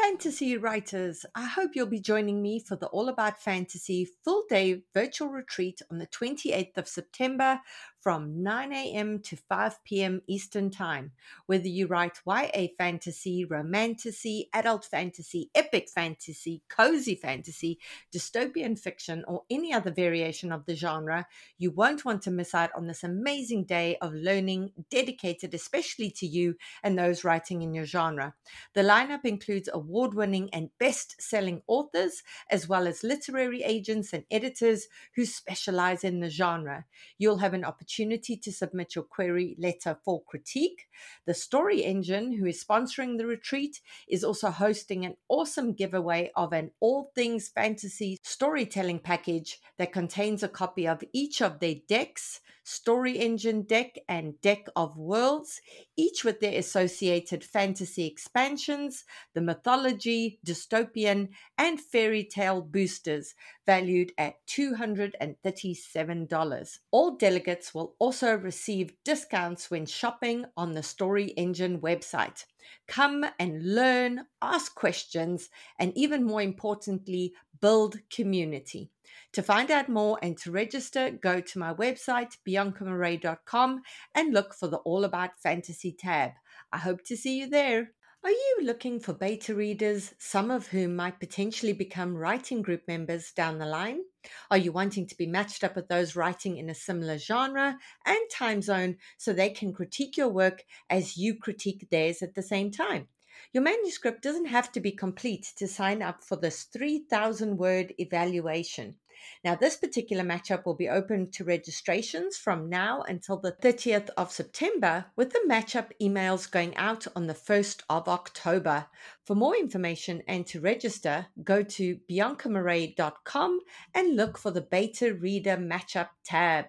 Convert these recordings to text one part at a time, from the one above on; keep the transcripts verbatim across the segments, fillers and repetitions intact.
Fantasy writers, I hope you'll be joining me for the All About Fantasy full day virtual retreat on the twenty-eighth of September from nine a.m. to five p.m. Eastern Time. Whether you write Y A fantasy, romantasy, adult fantasy, epic fantasy, cozy fantasy, dystopian fiction, or any other variation of the genre, you won't want to miss out on this amazing day of learning dedicated especially to you and those writing in your genre. The lineup includes award-winning and best-selling authors, as well as literary agents and editors who specialize in the genre. You'll have an opportunity to submit your query letter for critique. The Story Engine, who is sponsoring the retreat, is also hosting an awesome giveaway of an all things fantasy storytelling package that contains a copy of each of their decks, Story Engine deck and Deck of Worlds, each with their associated fantasy expansions, the mythology, dystopian, and fairy tale boosters, valued at two hundred thirty-seven dollars. All delegates will also receive discounts when shopping on the Story Engine website. Come and learn, ask questions, and even more importantly, build community. To find out more and to register, go to my website, bianca marais dot com, and look for the All About Fantasy tab. I hope to see you there. Are you looking for beta readers, some of whom might potentially become writing group members down the line? Are you wanting to be matched up with those writing in a similar genre and time zone so they can critique your work as you critique theirs at the same time? Your manuscript doesn't have to be complete to sign up for this three thousand word evaluation. Now, this particular matchup will be open to registrations from now until the thirtieth of September, with the matchup emails going out on the first of October. For more information and to register, go to bianca marais dot com and look for the Beta Reader Matchup tab.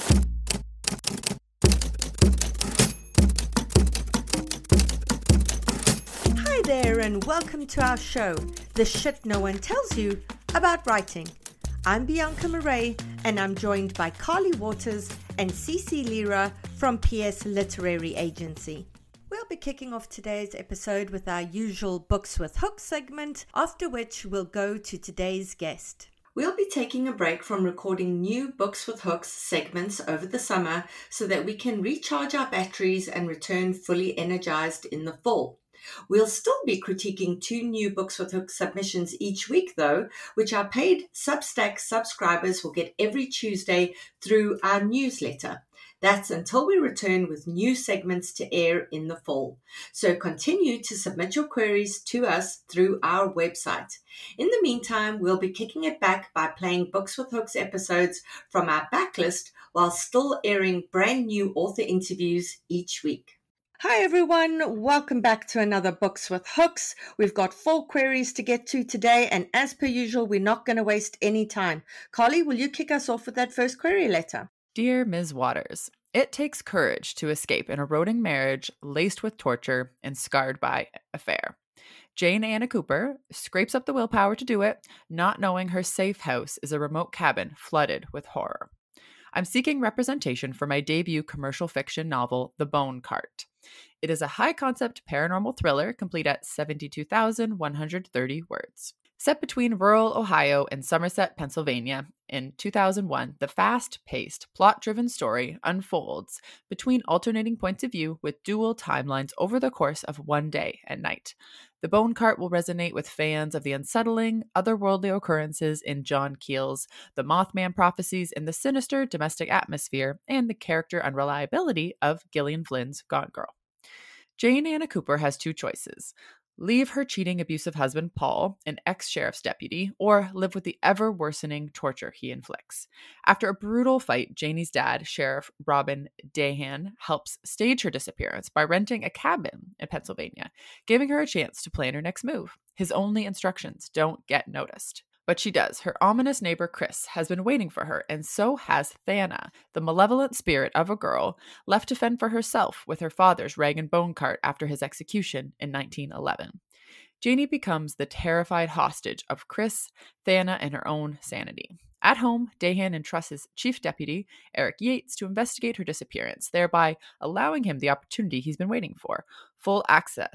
Hi there, and welcome to our show, The Shit No One Tells You About Writing. I'm Bianca Marais, and I'm joined by Carly Waters and Cece Lira from P S Literary Agency. We'll be kicking off today's episode with our usual Books with Hooks segment, after which we'll go to today's guest. We'll be taking a break from recording new Books with Hooks segments over the summer so that we can recharge our batteries and return fully energized in the fall. We'll still be critiquing two new Books with Hooks submissions each week, though, which our paid Substack subscribers will get every Tuesday through our newsletter. That's until we return with new segments to air in the fall. So continue to submit your queries to us through our website. In the meantime, we'll be kicking it back by playing Books with Hooks episodes from our backlist while still airing brand new author interviews each week. Hi everyone, welcome back to another Books with Hooks. We've got four queries to get to today, and as per usual, we're not going to waste any time. Carly, will you kick us off with that first query letter? Dear Miz Waters, it takes courage to escape an eroding marriage laced with torture and scarred by affair. Jane Anna Cooper scrapes up the willpower to do it, not knowing her safe house is a remote cabin flooded with horror. I'm seeking representation for my debut commercial fiction novel, The Bone Cart. It is a high-concept paranormal thriller complete at seventy-two thousand one hundred thirty words. Set between rural Ohio and Somerset, Pennsylvania, in two thousand one, the fast-paced, plot-driven story unfolds between alternating points of view with dual timelines over the course of one day and night. The Bone Cart will resonate with fans of the unsettling, otherworldly occurrences in John Keel's The Mothman prophecies and the sinister domestic atmosphere and the character unreliability of Gillian Flynn's Gone Girl. Jane Anna Cooper has two choices. Leave her cheating, abusive husband, Paul, an ex-sheriff's deputy, or live with the ever-worsening torture he inflicts. After a brutal fight, Janie's dad, Sheriff Robin Dahan, helps stage her disappearance by renting a cabin in Pennsylvania, giving her a chance to plan her next move. His only instructions: don't get noticed. But she does. Her ominous neighbor, Chris, has been waiting for her, and so has Thana, the malevolent spirit of a girl left to fend for herself with her father's rag and bone cart after his execution in nineteen eleven. Janie becomes the terrified hostage of Chris, Thana, and her own sanity. At home, Dahan entrusts his chief deputy, Eric Yates, to investigate her disappearance, thereby allowing him the opportunity he's been waiting for: full access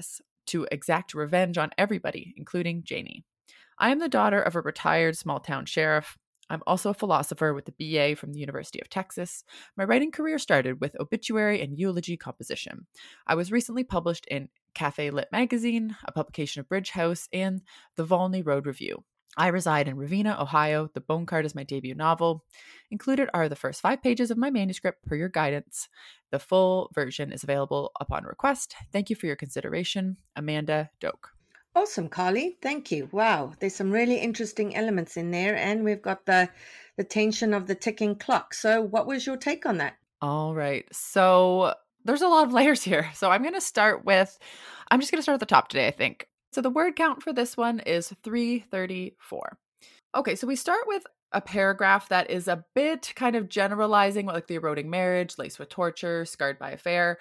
to exact revenge on everybody, including Janie. I am the daughter of a retired small-town sheriff. I'm also a philosopher with a B A from the University of Texas. My writing career started with obituary and eulogy composition. I was recently published in Cafe Lit Magazine, a publication of Bridge House, and the Volney Road Review. I reside in Ravenna, Ohio. The Bone Card is my debut novel. Included are the first five pages of my manuscript per your guidance. The full version is available upon request. Thank you for your consideration. Amanda Doak. Awesome, Carly. Thank you. Wow. There's some really interesting elements in there. And we've got the, the tension of the ticking clock. So what was your take on that? All right. So there's a lot of layers here. So I'm going to start with, I'm just going to start at the top today, I think. So the word count for this one is three thirty-four. Okay, so we start with a paragraph that is a bit kind of generalizing, like the eroding marriage, laced with torture, scarred by affair.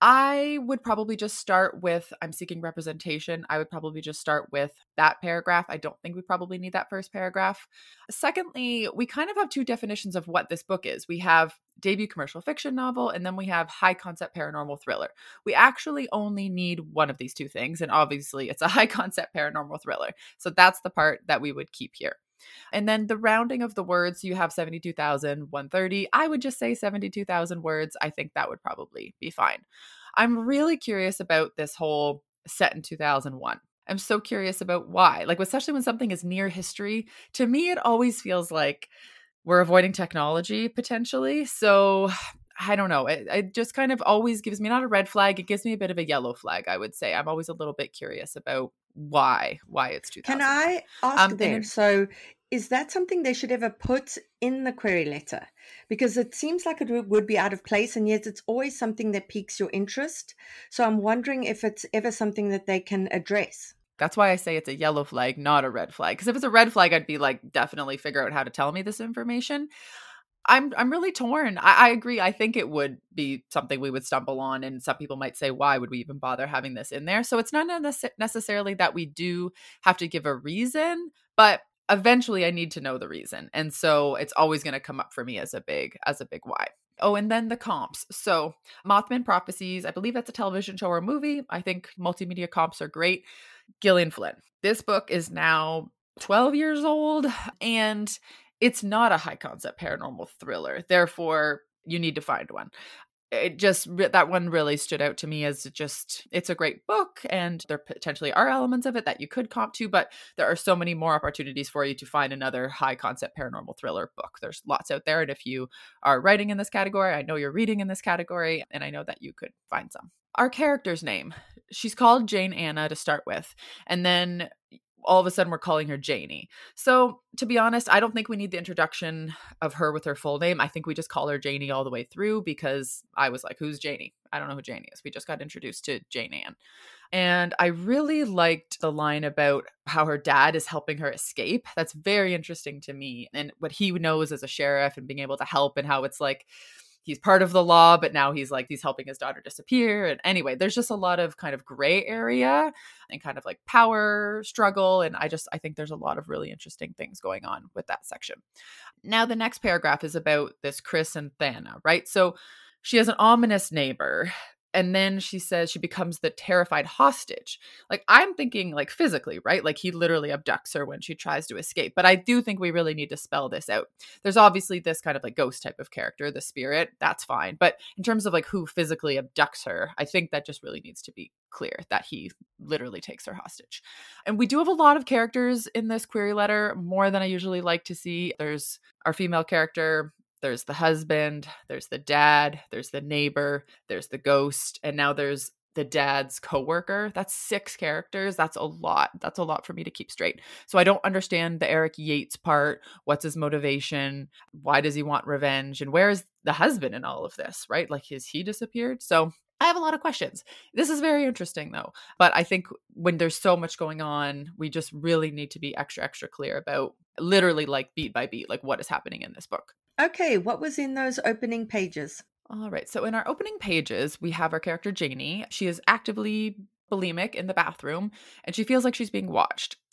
I would probably just start with, I'm seeking representation. I would probably just start with that paragraph. I don't think we probably need that first paragraph. Secondly, we kind of have two definitions of what this book is. We have debut commercial fiction novel, and then we have high concept paranormal thriller. We actually only need one of these two things. And obviously it's a high concept paranormal thriller. So that's the part that we would keep here. And then the rounding of the words, you have seventy-two thousand one hundred thirty. I would just say seventy-two thousand words. I think that would probably be fine. I'm really curious about this whole set in two thousand one. I'm so curious about why. Like, especially when something is near history, to me, it always feels like we're avoiding technology potentially. So I don't know. It, it just kind of always gives me not a red flag. It gives me a bit of a yellow flag, I would say. I'm always a little bit curious about why, why it's two thousand. Can I ask Um, there? and- So is that something they should ever put in the query letter? Because it seems like it would be out of place, and yet it's always something that piques your interest. So I'm wondering if it's ever something that they can address. That's why I say it's a yellow flag, not a red flag. Because if it's a red flag, I'd be like, definitely figure out how to tell me this information. I'm I'm really torn. I, I agree. I think it would be something we would stumble on. And some people might say, why would we even bother having this in there? So it's not necess- necessarily that we do have to give a reason, but eventually I need to know the reason. And so it's always going to come up for me as a big, as a big why. Oh, and then the comps. So Mothman Prophecies, I believe that's a television show or a movie. I think multimedia comps are great. Gillian Flynn. This book is now twelve years old, and it's not a high concept paranormal thriller. Therefore, you need to find one. It just, that one really stood out to me as just, it's a great book, and there potentially are elements of it that you could comp to, but there are so many more opportunities for you to find another high concept paranormal thriller book. There's lots out there. And if you are writing in this category, I know you're reading in this category, and I know that you could find some. Our character's name, she's called Jane Anna to start with. And then all of a sudden we're calling her Janie. So to be honest, I don't think we need the introduction of her with her full name. I think we just call her Janie all the way through, because I was like, who's Janie? I don't know who Janie is. We just got introduced to Jane Ann. And I really liked the line about how her dad is helping her escape. That's very interesting to me. And what he knows as a sheriff and being able to help, and how it's like, he's part of the law, but now he's like, he's helping his daughter disappear. And anyway, there's just a lot of kind of gray area and kind of like power struggle. And I just, I think there's a lot of really interesting things going on with that section. Now, the next paragraph is about this Chris and Thana, right? So she has an ominous neighbor. And then she says she becomes the terrified hostage. Like, I'm thinking like physically, right? Like he literally abducts her when she tries to escape. But I do think we really need to spell this out. There's obviously this kind of like ghost type of character, the spirit, that's fine. But in terms of like who physically abducts her, I think that just really needs to be clear, that he literally takes her hostage. And we do have a lot of characters in this query letter, more than I usually like to see. There's our female character, there's the husband, there's the dad, there's the neighbor, there's the ghost, and now there's the dad's coworker. That's six characters. That's a lot. That's a lot for me to keep straight. So I don't understand the Eric Yates part. What's his motivation? Why does he want revenge? And where is the husband in all of this, right? Like, has he disappeared? So I have a lot of questions. This is very interesting though. But I think when there's so much going on, we just really need to be extra, extra clear about literally like beat by beat, like what is happening in this book. Okay, what was in those opening pages? All right. So in our opening pages, we have our character Janie. She is actively bulimic in the bathroom, and she feels like she's being watched.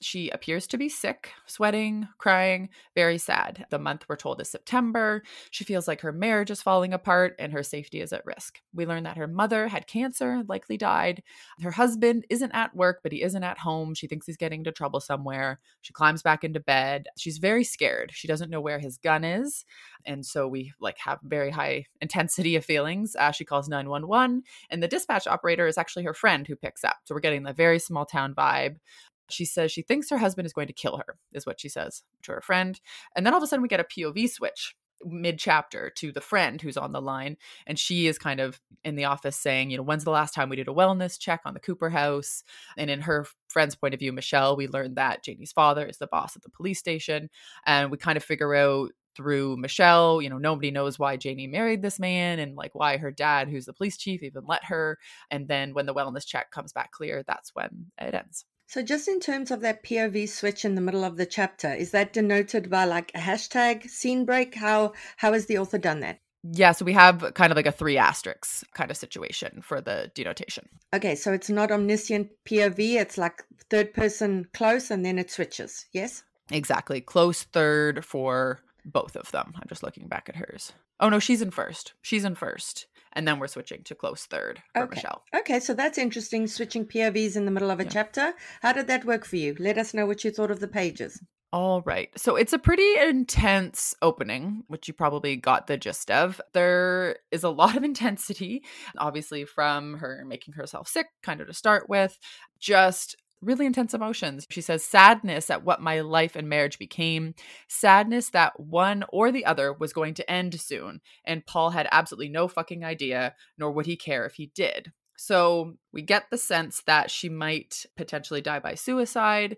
She appears to be sick, sweating, crying, very sad. The month we're told is September. She feels like her marriage is falling apart and her safety is at risk. We learn that her mother had cancer, likely died. Her husband isn't at work, but he isn't at home. She thinks he's getting into trouble somewhere. She climbs back into bed. She's very scared. She doesn't know where his gun is. And so we like have very high intensity of feelings. Uh, she calls nine one one, and the dispatch operator is actually her friend who picks up. So we're getting the very small town vibe. She says she thinks her husband is going to kill her, is what she says to her friend. And then all of a sudden we get a P O V switch mid-chapter to the friend who's on the line. And she is kind of in the office saying, you know, when's the last time we did a wellness check on the Cooper house? And in her friend's point of view, Michelle, we learned that Janie's father is the boss at the police station. And we kind of figure out through Michelle, you know, nobody knows why Janie married this man and like why her dad, who's the police chief, even let her. And then when the wellness check comes back clear, that's when it ends. So just in terms of that P O V switch in the middle of the chapter, is that denoted by like a hashtag scene break? How how has the author done that? Yeah, so we have kind of like a three asterisks kind of situation for the denotation. Okay, so it's not omniscient P O V, it's like third person close and then it switches, yes? Exactly. Close third for both of them. I'm just looking back at hers. Oh no, she's in first. She's in first. And then we're switching to close third for okay. Michelle. Okay, so that's interesting, switching P O Vs in the middle of a yeah. chapter. How did that work for you? Let us know what you thought of the pages. All right. So it's a pretty intense opening, which you probably got the gist of. There is a lot of intensity, obviously from her making herself sick, kind of to start with, just really intense emotions. She says, sadness at what my life and marriage became, sadness that one or the other was going to end soon. And Paul had absolutely no fucking idea, nor would he care if he did. So we get the sense that she might potentially die by suicide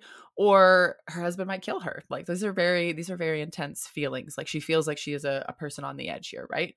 or her husband might kill her. Like these are very, these are very intense feelings. Like she feels like she is a, a person on the edge here, right?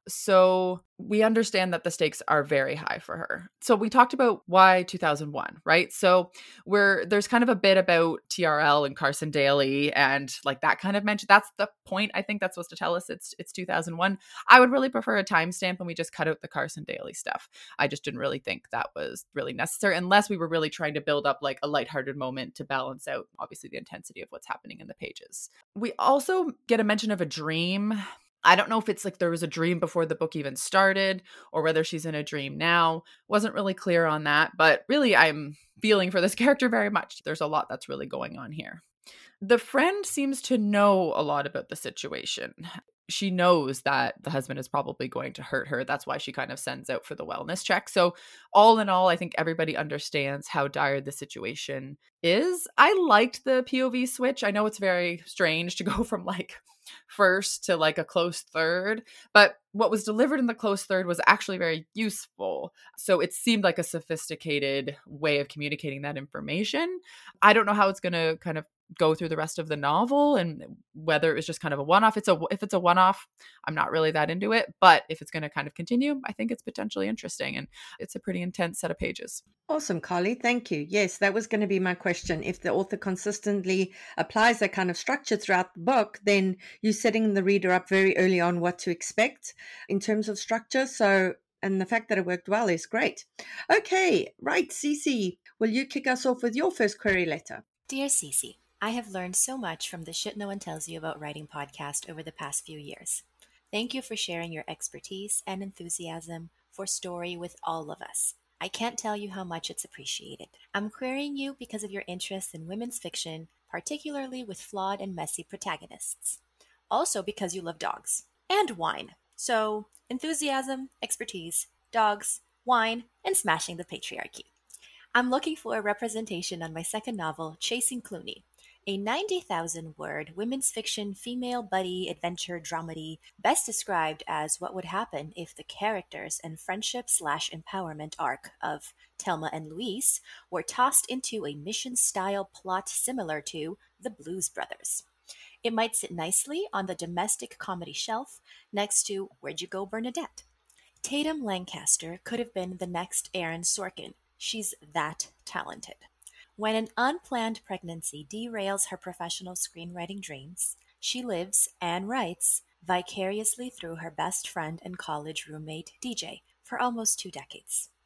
So we understand that the stakes are very high for her. So we talked about why two thousand one, right? So we're there's kind of a bit about T R L and Carson Daly and like that kind of mention. That's the point. I think that's supposed to tell us it's it's two thousand one. I would really prefer a timestamp and we just cut out the Carson Daly stuff. I just didn't really think that was really necessary unless we were really trying to build up like a lighthearted moment to balance out obviously the intensity of what's happening in the pages. We also get a mention of a dream. I don't know if it's like there was a dream before the book even started or whether she's in a dream now. Wasn't really clear on that, but really I'm feeling for this character very much. There's a lot that's really going on here. The friend seems to know a lot about the situation. She knows that the husband is probably going to hurt her. That's why she kind of sends out for the wellness check. So all in all, I think everybody understands how dire the situation is. I liked the P O V switch. I know it's very strange to go from like first to like a close third, but what was delivered in the close third was actually very useful. So it seemed like a sophisticated way of communicating that information. I don't know how it's going to kind of go through the rest of the novel and whether it was just kind of a one-off. It's a if it's a one-off, I'm not really that into it, but if it's going to kind of continue, I think it's potentially interesting and it's a pretty intense set of pages. Awesome, Carly. Thank you. Yes, that was going to be my question. If the author consistently applies that kind of structure throughout the book, then you're setting the reader up very early on what to expect in terms of structure. So, and the fact that it worked well is great. Okay, right, Cece, will you kick us off with your first query letter? Dear Cece, I have learned so much from the Shit No One Tells You About Writing podcast over the past few years. Thank you for sharing your expertise and enthusiasm for story with all of us. I can't tell you how much it's appreciated. I'm querying you because of your interest in women's fiction, particularly with flawed and messy protagonists. Also because you love dogs and wine. So, enthusiasm, expertise, dogs, wine, and smashing the patriarchy. I'm looking for a representation on my second novel, Chasing Clooney, a ninety thousand word women's fiction female buddy adventure dramedy best described as what would happen if the characters and friendship slash empowerment arc of Thelma and Louise were tossed into a mission-style plot similar to The Blues Brothers. It might sit nicely on the domestic comedy shelf next to Where'd You Go, Bernadette? Tatum Lancaster could have been the next Aaron Sorkin. She's that talented. When an unplanned pregnancy derails her professional screenwriting dreams, she lives and writes vicariously through her best friend and college roommate, D J, for almost two decades.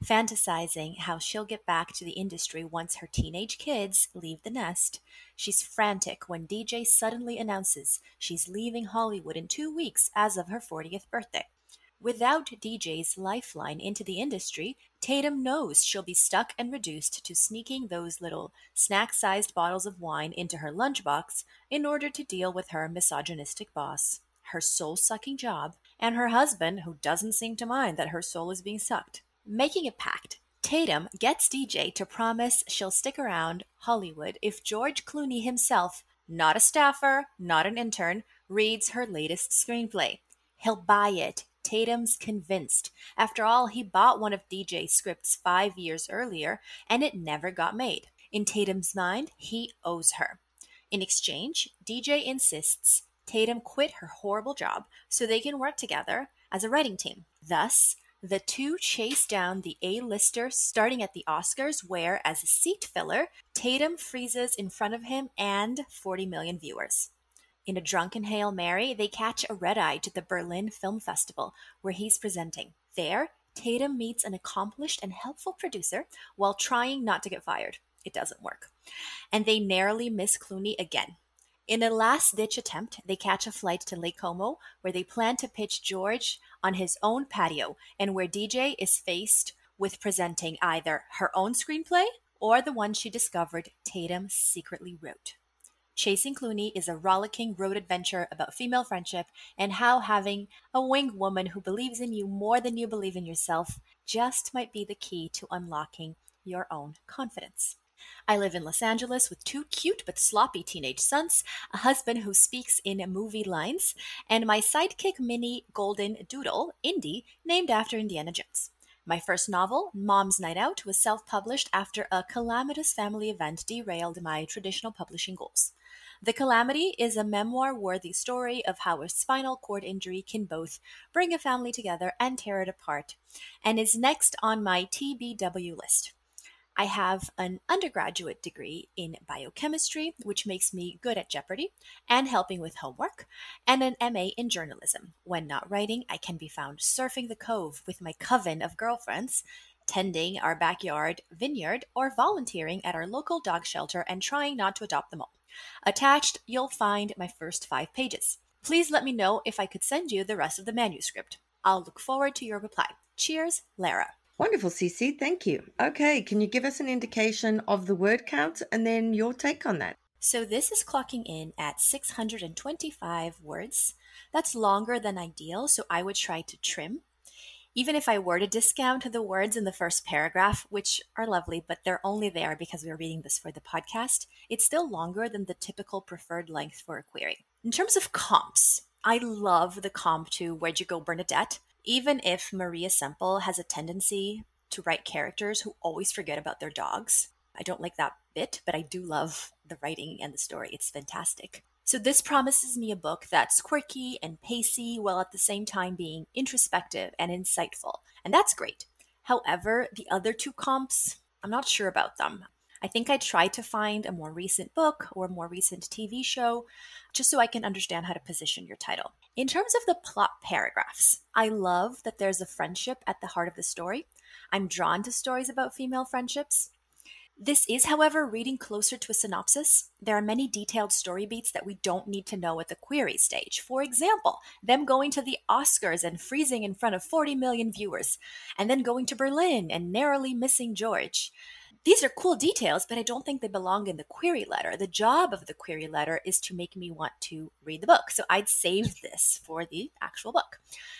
fantasizing how she'll get back to the industry once her teenage kids leave the nest. She's frantic when D J suddenly announces she's leaving Hollywood in two weeks as of her fortieth birthday. Without D J's lifeline into the industry, Tatum knows she'll be stuck and reduced to sneaking those little snack-sized bottles of wine into her lunchbox in order to deal with her misogynistic boss, her soul-sucking job, and her husband who doesn't seem to mind that her soul is being sucked. Making a pact, Tatum gets D J to promise she'll stick around Hollywood if George Clooney himself, not a staffer, not an intern, reads her latest screenplay. He'll buy it. Tatum's convinced. After all, he bought one of D J's scripts five years earlier, and it never got made. In Tatum's mind, he owes her. In exchange, D J insists Tatum quit her horrible job so they can work together as a writing team. Thus, the two chase down the A-lister starting at the Oscars, where, as a seat filler, Tatum freezes in front of him and forty million viewers. In a drunken Hail Mary, they catch a red-eye to the Berlin Film Festival, where he's presenting. There, Tatum meets an accomplished and helpful producer while trying not to get fired. It doesn't work. And they narrowly miss Clooney again. In a last-ditch attempt, they catch a flight to Lake Como, where they plan to pitch George on his own patio, and where D J is faced with presenting either her own screenplay or the one she discovered Tatum secretly wrote. Chasing Clooney is a rollicking road adventure about female friendship and how having a winged woman who believes in you more than you believe in yourself just might be the key to unlocking your own confidence. I live in Los Angeles with two cute but sloppy teenage sons, a husband who speaks in movie lines, and my sidekick mini golden doodle, Indy, named after Indiana Jones. My first novel, Mom's Night Out, was self-published after a calamitous family event derailed my traditional publishing goals. The Calamity is a memoir-worthy story of how a spinal cord injury can both bring a family together and tear it apart, and is next on my T B W list. I have an undergraduate degree in biochemistry, which makes me good at Jeopardy and helping with homework, and an M A in journalism. When not writing, I can be found surfing the cove with my coven of girlfriends, tending our backyard vineyard, or volunteering at our local dog shelter and trying not to adopt them all. Attached, you'll find my first five pages. Please let me know if I could send you the rest of the manuscript. I'll look forward to your reply. Cheers, Lara. Wonderful, Cece. Thank you. Okay, can you give us an indication of the word count and then your take on that? So this is clocking in at six hundred twenty-five words. That's longer than ideal, so I would try to trim. Even if I were to discount the words in the first paragraph, which are lovely, but they're only there because we're reading this for the podcast, it's still longer than the typical preferred length for a query. In terms of comps, I love the comp to Where'd You Go, Bernadette, even if Maria Semple has a tendency to write characters who always forget about their dogs. I don't like that bit, but I do love the writing and the story. It's fantastic. So this promises me a book that's quirky and pacey while at the same time being introspective and insightful. And that's great. However, the other two comps, I'm not sure about them. I think I tried to find a more recent book or a more recent T V show just so I can understand how to position your title. In terms of the plot paragraphs, I love that there's a friendship at the heart of the story. I'm drawn to stories about female friendships. This is, however, reading closer to a synopsis. There are many detailed story beats that we don't need to know at the query stage. For example, them going to the Oscars and freezing in front of forty million viewers, and then going to Berlin and narrowly missing George. These are cool details, but I don't think they belong in the query letter. The job of the query letter is to make me want to read the book. So I'd save this for the actual book.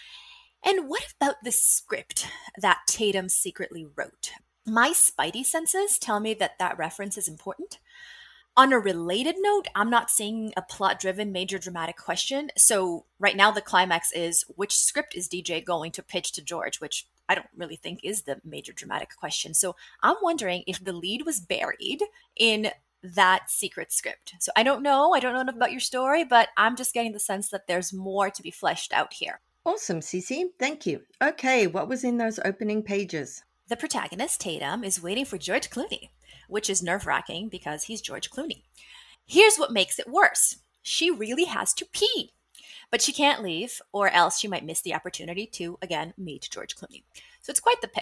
And what about the script that Tatum secretly wrote? My spidey senses tell me that that reference is important. On a related note, I'm not seeing a plot-driven major dramatic question. So right now the climax is, which script is D J going to pitch to George, which I don't really think is the major dramatic question. So I'm wondering if the lead was buried in that secret script. So I don't know. I don't know enough about your story, but I'm just getting the sense that there's more to be fleshed out here. Awesome, Cece. Thank you. Okay, what was in those opening pages? The protagonist, Tatum, is waiting for George Clooney, which is nerve-wracking because he's George Clooney. Here's what makes it worse. She really has to pee, but she can't leave or else she might miss the opportunity to, again, meet George Clooney. So it's quite the pickle.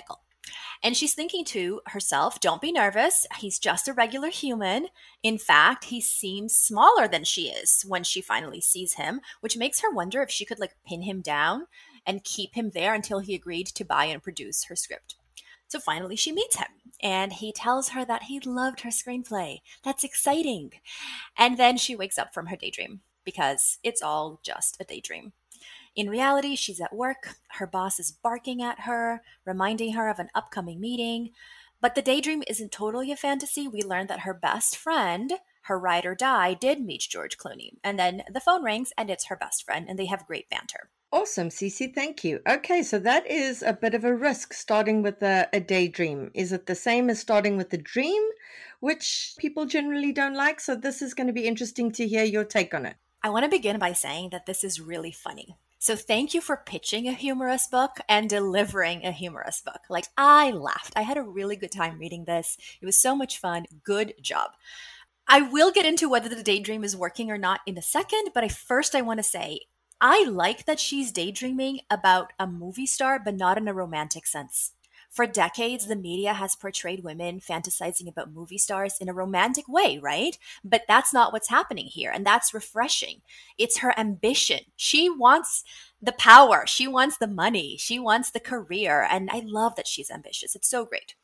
And she's thinking to herself, don't be nervous. He's just a regular human. In fact, he seems smaller than she is when she finally sees him, which makes her wonder if she could like pin him down and keep him there until he agreed to buy and produce her script. So finally, she meets him and he tells her that he loved her screenplay. That's exciting. And then she wakes up from her daydream because it's all just a daydream. In reality, she's at work. Her boss is barking at her, reminding her of an upcoming meeting. But the daydream isn't totally a fantasy. We learned that her best friend, her ride or die, did meet George Clooney. And then the phone rings and it's her best friend, and they have great banter. Awesome, Cece. Thank you. Okay, so that is a bit of a risk starting with a, a daydream. Is it the same as starting with a dream, which people generally don't like? So this is going to be interesting to hear your take on it. I want to begin by saying that this is really funny. So thank you for pitching a humorous book and delivering a humorous book. Like, I laughed. I had a really good time reading this. It was so much fun. Good job. I will get into whether the daydream is working or not in a second, but I, first I want to say, I like that she's daydreaming about a movie star, but not in a romantic sense. For decades, the media has portrayed women fantasizing about movie stars in a romantic way, right? But that's not what's happening here, and that's refreshing. It's her ambition. She wants the power. She wants the money. She wants the career, and I love that she's ambitious. It's so great.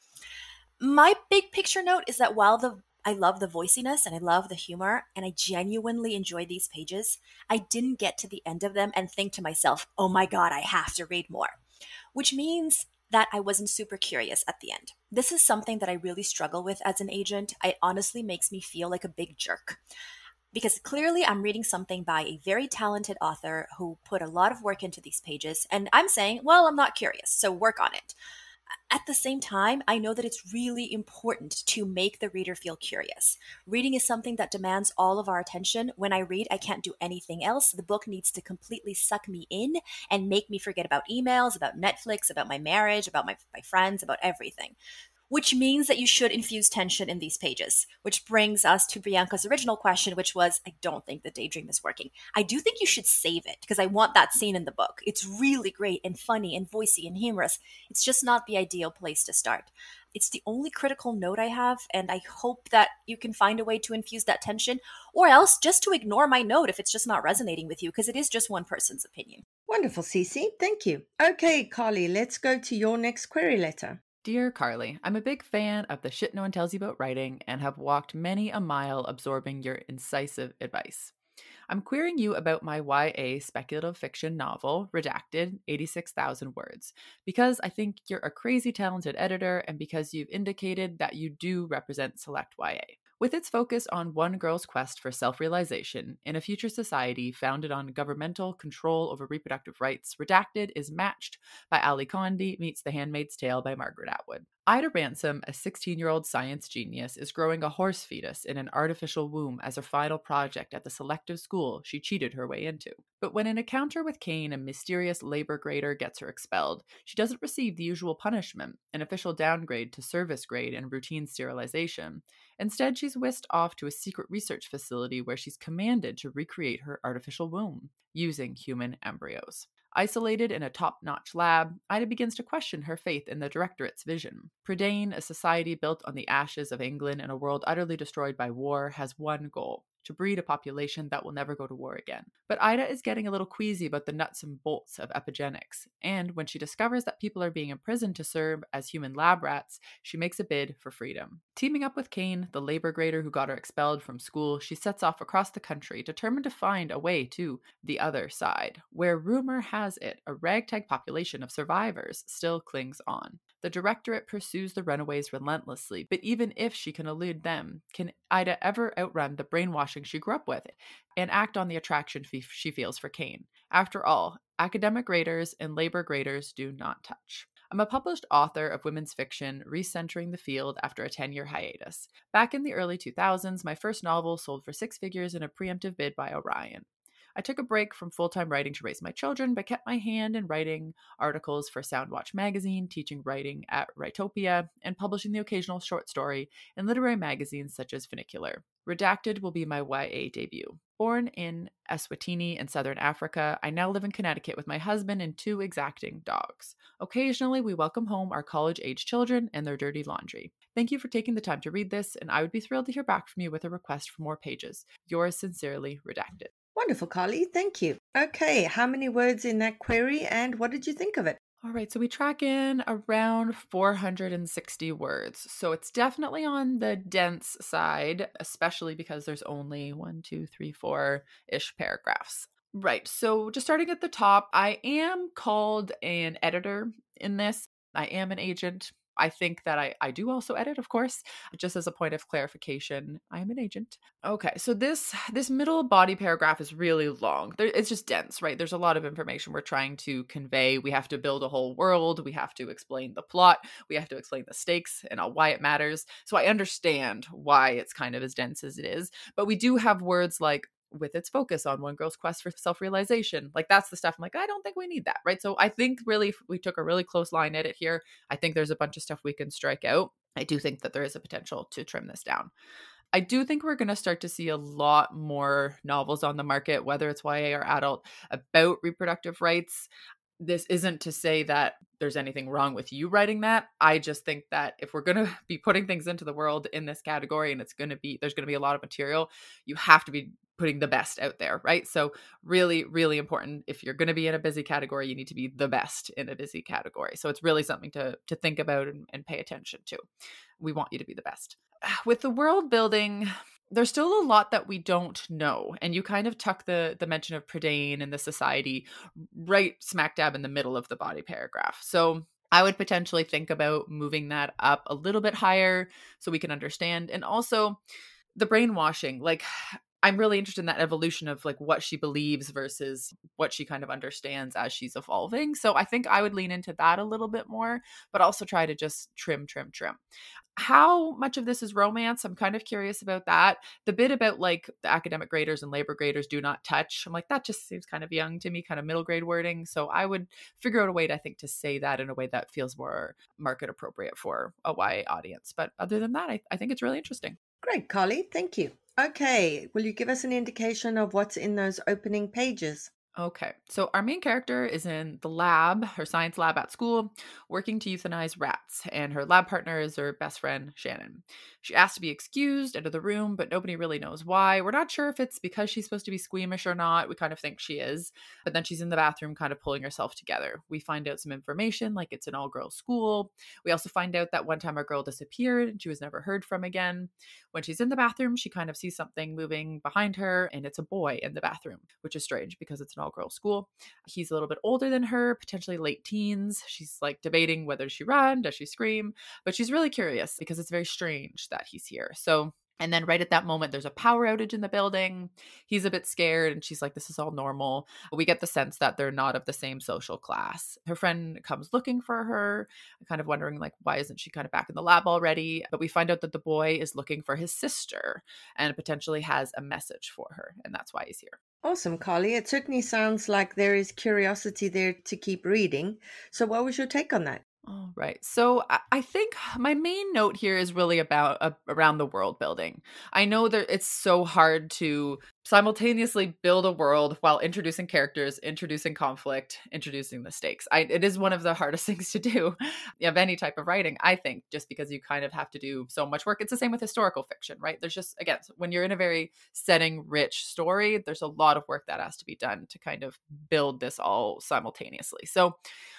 My big picture note is that while the I love the voiciness and I love the humor and I genuinely enjoy these pages, I didn't get to the end of them and think to myself, oh my God, I have to read more, which means that I wasn't super curious at the end. This is something that I really struggle with as an agent. It honestly makes me feel like a big jerk because clearly I'm reading something by a very talented author who put a lot of work into these pages. And I'm saying, well, I'm not curious, so work on it. At the same time, I know that it's really important to make the reader feel curious. Reading is something that demands all of our attention. When I read, I can't do anything else. The book needs to completely suck me in and make me forget about emails, about Netflix, about my marriage, about my, my friends, about everything. Which means that you should infuse tension in these pages, which brings us to Bianca's original question, which was, I don't think the daydream is working. I do think you should save it because I want that scene in the book. It's really great and funny and voicey and humorous. It's just not the ideal place to start. It's the only critical note I have, and I hope that you can find a way to infuse that tension, or else just to ignore my note if it's just not resonating with you, because it is just one person's opinion. Wonderful, Cece. Thank you. Okay, Carly, let's go to your next query letter. Dear Carly, I'm a big fan of the Shit No One Tells You About Writing and have walked many a mile absorbing your incisive advice. I'm querying you about my Y A speculative fiction novel, Redacted, eighty-six thousand words, because I think you're a crazy talented editor and because you've indicated that you do represent select Y A. With its focus on one girl's quest for self-realization in a future society founded on governmental control over reproductive rights, Redacted is matched by Ali Condi meets The Handmaid's Tale by Margaret Atwood. Ida Ransom, a sixteen-year-old science genius, is growing a horse fetus in an artificial womb as her final project at the selective school she cheated her way into. But when an encounter with Kane, a mysterious labor grader, gets her expelled, she doesn't receive the usual punishment, an official downgrade to service grade and routine sterilization. Instead, she's whisked off to a secret research facility where she's commanded to recreate her artificial womb using human embryos. Isolated in a top-notch lab, Ida begins to question her faith in the Directorate's vision. Prydain, a society built on the ashes of England in a world utterly destroyed by war, has one goal: to breed a population that will never go to war again. But Ida is getting a little queasy about the nuts and bolts of epigenetics, and when she discovers that people are being imprisoned to serve as human lab rats, she makes a bid for freedom. Teaming up with Kane, the labor grader who got her expelled from school, she sets off across the country, determined to find a way to the other side, where rumor has it a ragtag population of survivors still clings on. The Directorate pursues the runaways relentlessly, but even if she can elude them, can Ida ever outrun the brainwashing she grew up with and act on the attraction she feels for Kane? After all, academic graders and labor graders do not touch. I'm a published author of women's fiction, recentering the field after a ten-year hiatus. Back in the early two thousands, my first novel sold for six figures in a preemptive bid by Orion. I took a break from full-time writing to raise my children, but kept my hand in writing articles for Soundwatch magazine, teaching writing at Writopia, and publishing the occasional short story in literary magazines such as Funicular. Redacted will be my Y A debut. Born in Eswatini in southern Africa, I now live in Connecticut with my husband and two exacting dogs. Occasionally, we welcome home our college-age children and their dirty laundry. Thank you for taking the time to read this, and I would be thrilled to hear back from you with a request for more pages. Yours sincerely, Redacted. Wonderful, Carly. Thank you. Okay, how many words in that query and what did you think of it? All right, so we track in around four hundred sixty words. So it's definitely on the dense side, especially because there's only one, two, three, four-ish paragraphs. Right, so just starting at the top, I am called an editor in this. I am an agent. I think that I, I do also edit, of course, just as a point of clarification. I am an agent. Okay, so this this middle body paragraph is really long. There, it's just dense, right? There's a lot of information we're trying to convey. We have to build a whole world. We have to explain the plot. We have to explain the stakes and why it matters. So I understand why it's kind of as dense as it is. But we do have words like with its focus on one girl's quest for self-realization. Like that's the stuff I'm like, I don't think we need that, right? So I think really we took a really close line edit here. I think there's a bunch of stuff we can strike out. I do think that there is a potential to trim this down. I do think we're going to start to see a lot more novels on the market, whether it's Y A or adult, about reproductive rights. This isn't to say that there's anything wrong with you writing that. I just think that if we're going to be putting things into the world in this category and it's going to be, there's going to be a lot of material, you have to be putting the best out there, right? So really, really important. If you're going to be in a busy category, you need to be the best in a busy category. So it's really something to, to think about and, and pay attention to. We want you to be the best. With the world building, there's still a lot that we don't know. And you kind of tuck the, the mention of Prydain and the society right smack dab in the middle of the body paragraph. So I would potentially think about moving that up a little bit higher so we can understand. And also the brainwashing, like I'm really interested in that evolution of like what she believes versus what she kind of understands as she's evolving. So I think I would lean into that a little bit more, but also try to just trim, trim, trim. How much of this is romance? I'm kind of curious about that. The bit about like the academic graders and labor graders do not touch. I'm like, that just seems kind of young to me, kind of middle grade wording. So I would figure out a way to, I think, to say that in a way that feels more market appropriate for a Y A audience. But other than that, I, I think it's really interesting. Great, Carly. Thank you. Okay, will you give us an indication of what's in those opening pages? Okay, so our main character is in the lab, her science lab at school, working to euthanize rats, and her lab partner is her best friend, Shannon. She asks to be excused out of the room, but nobody really knows why. We're not sure if it's because she's supposed to be squeamish or not. We kind of think she is, but then she's in the bathroom kind of pulling herself together. We find out some information, like it's an all-girls school. We also find out that one time a girl disappeared and she was never heard from again. When she's in the bathroom, she kind of sees something moving behind her, and it's a boy in the bathroom, which is strange because it's an all-girls school. He's a little bit older than her, potentially late teens. She's like debating whether she run, does she scream, but she's really curious because it's very strange that he's here. So, and then right at that moment, there's a power outage in the building. He's a bit scared and she's like, this is all normal. We get the sense that they're not of the same social class. Her friend comes looking for her, kind of wondering like, why isn't she kind of back in the lab already? But we find out that the boy is looking for his sister and potentially has a message for her. And that's why he's here. Awesome, Carly. It certainly sounds like there is curiosity there to keep reading. So what was your take on that? All right. So I think my main note here is really about uh, around the world building. I know that it's so hard to simultaneously build a world while introducing characters, introducing conflict, introducing the stakes. I, it is one of the hardest things to do of any type of writing, I think, just because you kind of have to do so much work. It's the same with historical fiction, right? There's just, again, when you're in a very setting rich story, there's a lot of work that has to be done to kind of build this all simultaneously. So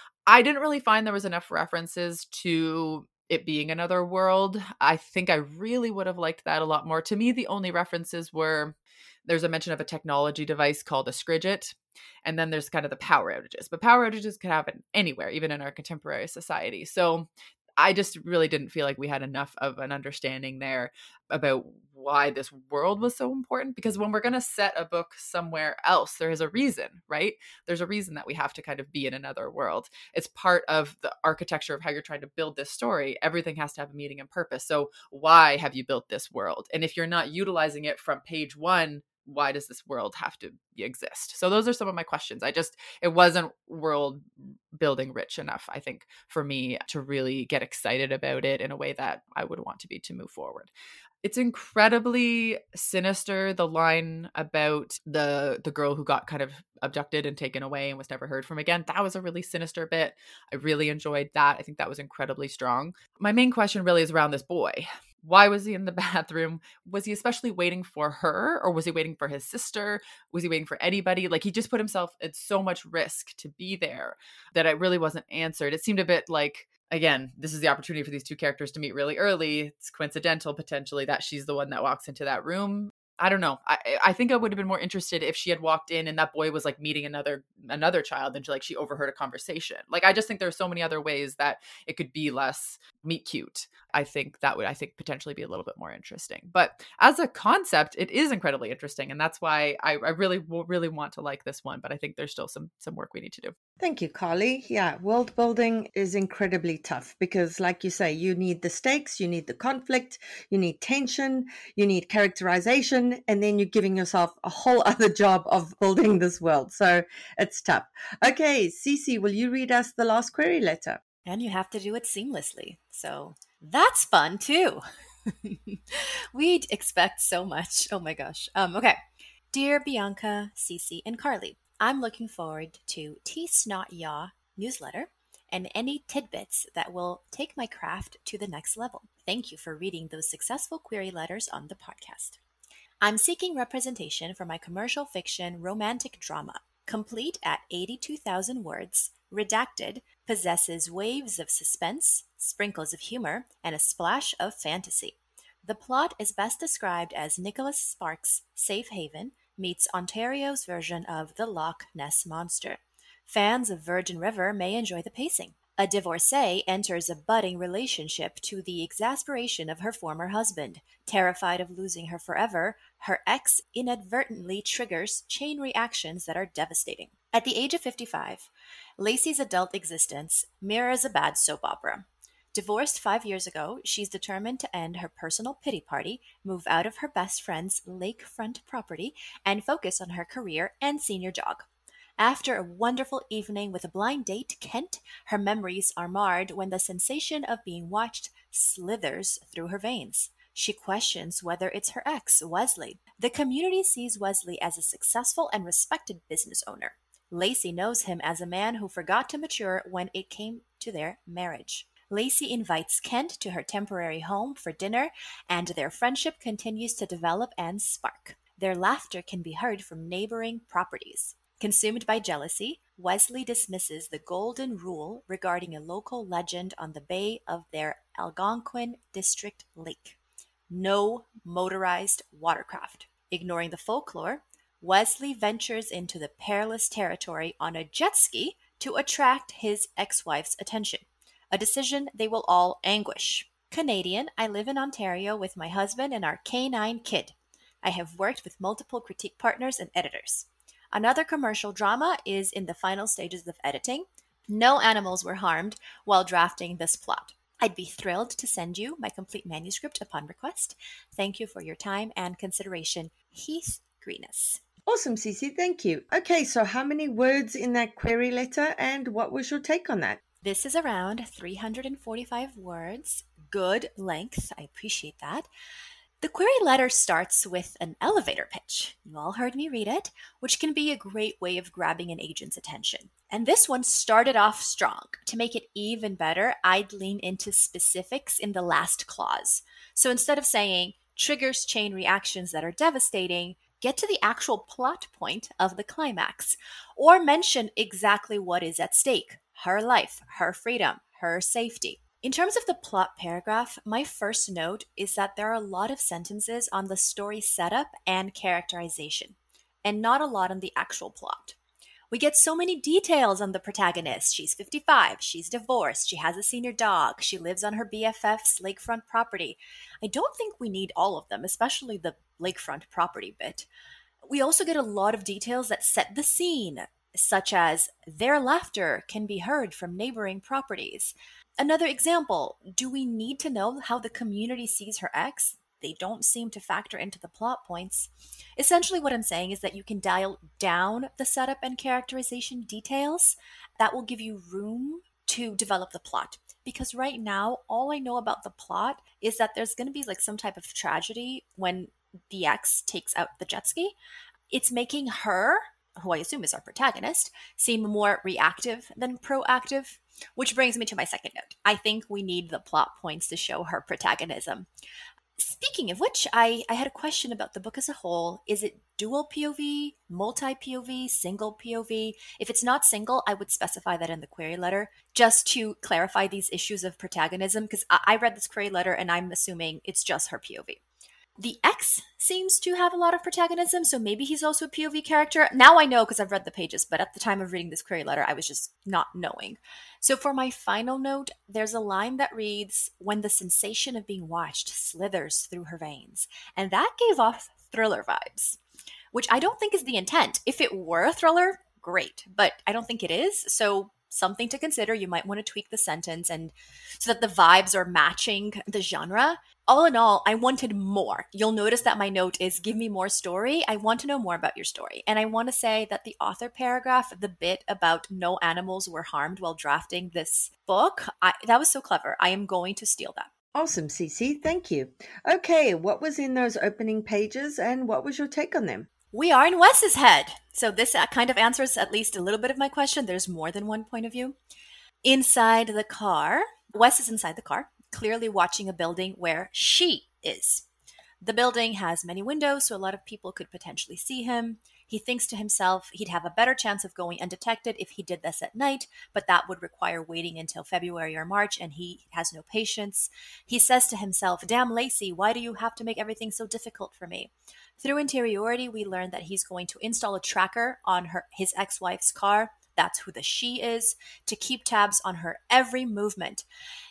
I didn't really find there was enough references to it being another world. I think I really would have liked that a lot more. To me, the only references were there's a mention of a technology device called a Scridget, and then there's kind of the power outages. But power outages can happen anywhere, even in our contemporary society. So I just really didn't feel like we had enough of an understanding there about why this world was so important. Because when we're going to set a book somewhere else, there is a reason, right? There's a reason that we have to kind of be in another world. It's part of the architecture of how you're trying to build this story. Everything has to have a meaning and purpose. So why have you built this world? And if you're not utilizing it from page one, why does this world have to exist? So those are some of my questions. I just, it wasn't world building rich enough, I think, for me to really get excited about it in a way that I would want to be to move forward. It's incredibly sinister. The line about the the girl who got kind of abducted and taken away and was never heard from again, that was a really sinister bit. I really enjoyed that. I think that was incredibly strong. My main question really is around this boy. Why was he in the bathroom? Was he especially waiting for her, or was he waiting for his sister? Was he waiting for anybody? Like, he just put himself at so much risk to be there that it really wasn't answered. It seemed a bit like, again, this is the opportunity for these two characters to meet really early. It's coincidental potentially that she's the one that walks into that room. I don't know. I I think I would have been more interested if she had walked in and that boy was like meeting another another child and she, like she overheard a conversation. Like, I just think there's so many other ways that it could be less meet cute. I think that would, I think, potentially be a little bit more interesting. But as a concept, it is incredibly interesting. And that's why I, I really, really want to like this one. But I think there's still some some work we need to do. Thank you, Carly. Yeah, world building is incredibly tough because, like you say, you need the stakes, you need the conflict, you need tension, you need characterization, and then you're giving yourself a whole other job of building this world. So it's tough. Okay, Cece, will you read us the last query letter? And you have to do it seamlessly. So that's fun too. We'd expect so much. Oh my gosh. Um, okay. Dear Bianca, Cece, and Carly, I'm looking forward to Tea Snot Yaw newsletter and any tidbits that will take my craft to the next level. Thank you for reading those successful query letters on the podcast. I'm seeking representation for my commercial fiction romantic drama, complete at eighty-two thousand words, redacted, possesses waves of suspense, sprinkles of humor, and a splash of fantasy. The plot is best described as Nicholas Sparks' Safe Haven meets Ontario's version of the Loch Ness Monster. Fans of Virgin River may enjoy the pacing. A divorcee enters a budding relationship to the exasperation of her former husband. Terrified of losing her forever, her ex inadvertently triggers chain reactions that are devastating. At the age of fifty-five, Lacey's adult existence mirrors a bad soap opera. Divorced five years ago, she's determined to end her personal pity party, move out of her best friend's lakefront property, and focus on her career and senior dog. After a wonderful evening with a blind date, Kent, her memories are marred when the sensation of being watched slithers through her veins. She questions whether it's her ex, Wesley. The community sees Wesley as a successful and respected business owner. Lacey knows him as a man who forgot to mature when it came to their marriage. Lacey invites Kent to her temporary home for dinner, and their friendship continues to develop and spark. Their laughter can be heard from neighboring properties. Consumed by jealousy, Wesley dismisses the golden rule regarding a local legend on the bay of their Algonquin District Lake. No motorized watercraft. Ignoring the folklore, Wesley ventures into the perilous territory on a jet ski to attract his ex-wife's attention. A decision they will all anguish. Canadian, I live in Ontario with my husband and our canine kid. I have worked with multiple critique partners and editors. Another commercial drama is in the final stages of editing. No animals were harmed while drafting this plot. I'd be thrilled to send you my complete manuscript upon request. Thank you for your time and consideration. Heath Greenis. Awesome, Cece. Thank you. Okay, so how many words in that query letter, and what was your take on that? This is around three hundred forty-five words. Good length. I appreciate that. The query letter starts with an elevator pitch. You all heard me read it, which can be a great way of grabbing an agent's attention. And this one started off strong. To make it even better, I'd lean into specifics in the last clause. So instead of saying, triggers chain reactions that are devastating, get to the actual plot point of the climax, or mention exactly what is at stake. Her life, her freedom, her safety. In terms of the plot paragraph, my first note is that there are a lot of sentences on the story setup and characterization, and not a lot on the actual plot. We get so many details on the protagonist. She's fifty-five, she's divorced, she has a senior dog, she lives on her B F F's lakefront property. I don't think we need all of them, especially the lakefront property bit. We also get a lot of details that set the scene, such as their laughter can be heard from neighboring properties. Another example, do we need to know how the community sees her ex? They don't seem to factor into the plot points. Essentially what I'm saying is that you can dial down the setup and characterization details. That will give you room to develop the plot. because right now, all I know about the plot is that there's going to be like some type of tragedy when the ex takes out the jet ski. It's making her, who I assume is our protagonist, seem more reactive than proactive, which brings me to my second note. I think we need the plot points to show her protagonism. Speaking of which, I, I had a question about the book as a whole. Is it dual P O V, multi P O V, single P O V? If it's not single, I would specify that in the query letter just to clarify these issues of protagonism, because I, I read this query letter and I'm assuming it's just her P O V. The ex seems to have a lot of protagonism, so maybe he's also a P O V character. Now I know because I've read the pages, but at the time of reading this query letter, I was just not knowing. So for my final note, there's a line that reads, "When the sensation of being watched slithers through her veins." And that gave off thriller vibes, which I don't think is the intent. If it were a thriller, great, but I don't think it is. So something to consider. You might want to tweak the sentence and so that the vibes are matching the genre. All in all, I wanted more. You'll notice that my note is give me more story. I want to know more about your story. And I want to say that the author paragraph, the bit about no animals were harmed while drafting this book, I, that was so clever. I am going to steal that. Awesome, Cece. Thank you. Okay, what was in those opening pages and what was your take on them? We are in Wes's head. So this kind of answers at least a little bit of my question. There's more than one point of view. Inside the car, Wes is inside the car, clearly watching a building where she is. The building has many windows, so a lot of people could potentially see him. He thinks to himself he'd have a better chance of going undetected if he did this at night, but that would require waiting until February or March, and he has no patience. He says to himself, "Damn, Lacey, why do you have to make everything so difficult for me?" Through interiority, we learn that he's going to install a tracker on her his ex-wife's car. That's who the she is, to keep tabs on her every movement.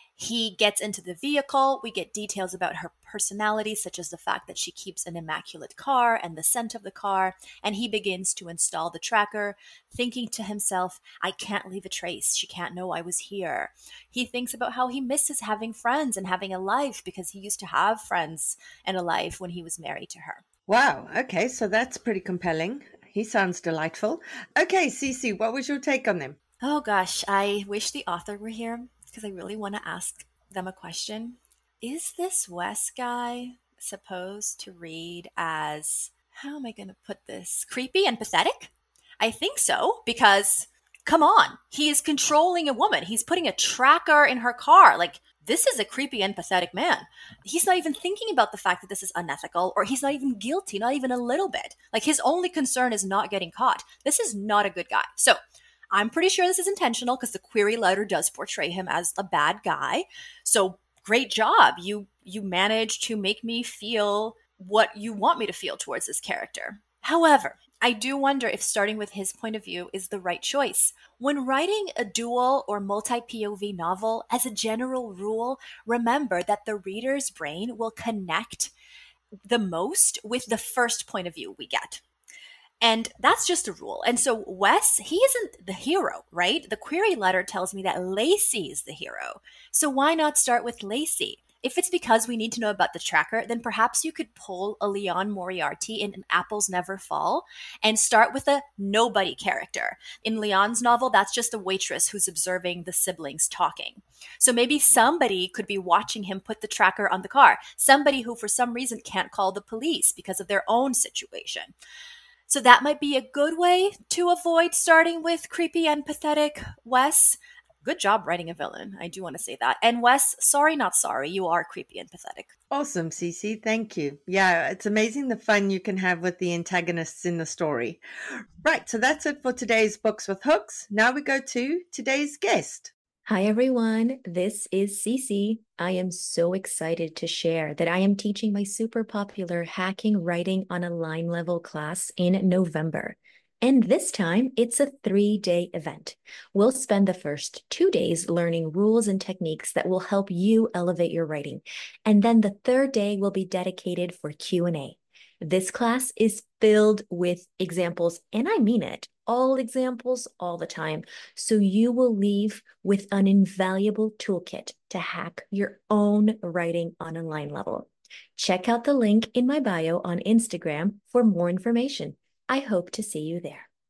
He gets into the vehicle. We get details about her personality, such as the fact that she keeps an immaculate car and the scent of the car. And he begins to install the tracker, thinking to himself, "I can't leave a trace. She can't know I was here." He thinks about how he misses having friends and having a life because he used to have friends and a life when he was married to her. Wow. Okay, so that's pretty compelling. He sounds delightful. Okay, Cece, what was your take on them? Oh gosh, I wish the author were here because I really want to ask them a question. Is this Wes guy supposed to read as, how am I going to put this, creepy and pathetic? I think so, because come on, he is controlling a woman. He's putting a tracker in her car. Like, this is a creepy and pathetic man. He's not even thinking about the fact that this is unethical, or he's not even guilty, not even a little bit. Like, his only concern is not getting caught. This is not a good guy. So I'm pretty sure this is intentional because the query letter does portray him as a bad guy. So great job. You you managed to make me feel what you want me to feel towards this character. However, I do wonder if starting with his point of view is the right choice. When writing a dual or multi-P O V novel, as a general rule, remember that the reader's brain will connect the most with the first point of view we get. And that's just a rule. And so Wes, he isn't the hero, right? The query letter tells me that Lacey is the hero. So why not start with Lacey? If it's because we need to know about the tracker, then perhaps you could pull a Leon Moriarty in Apples Never Fall and start with a nobody character. In Leon's novel, that's just a waitress who's observing the siblings talking. So maybe somebody could be watching him put the tracker on the car. Somebody who for some reason can't call the police because of their own situation. So that might be a good way to avoid starting with creepy and pathetic Wes. Good job writing a villain. I do want to say that. And Wes, sorry, not sorry. You are creepy and pathetic. Awesome, Cece. Thank you. Yeah, it's amazing the fun you can have with the antagonists in the story. Right, so that's it for today's Books with Hooks. Now we go to today's guest. Hi, everyone. This is Cece. I am so excited to share that I am teaching my super popular Hacking Writing on a Line Level class in November. And this time, it's a three-day event. We'll spend the first two days learning rules and techniques that will help you elevate your writing. And then the third day will be dedicated for Q and A. This class is filled with examples, and I mean it, all examples all the time. So you will leave with an invaluable toolkit to hack your own writing on a line level. Check out the link in my bio on Instagram for more information. I hope to see you there.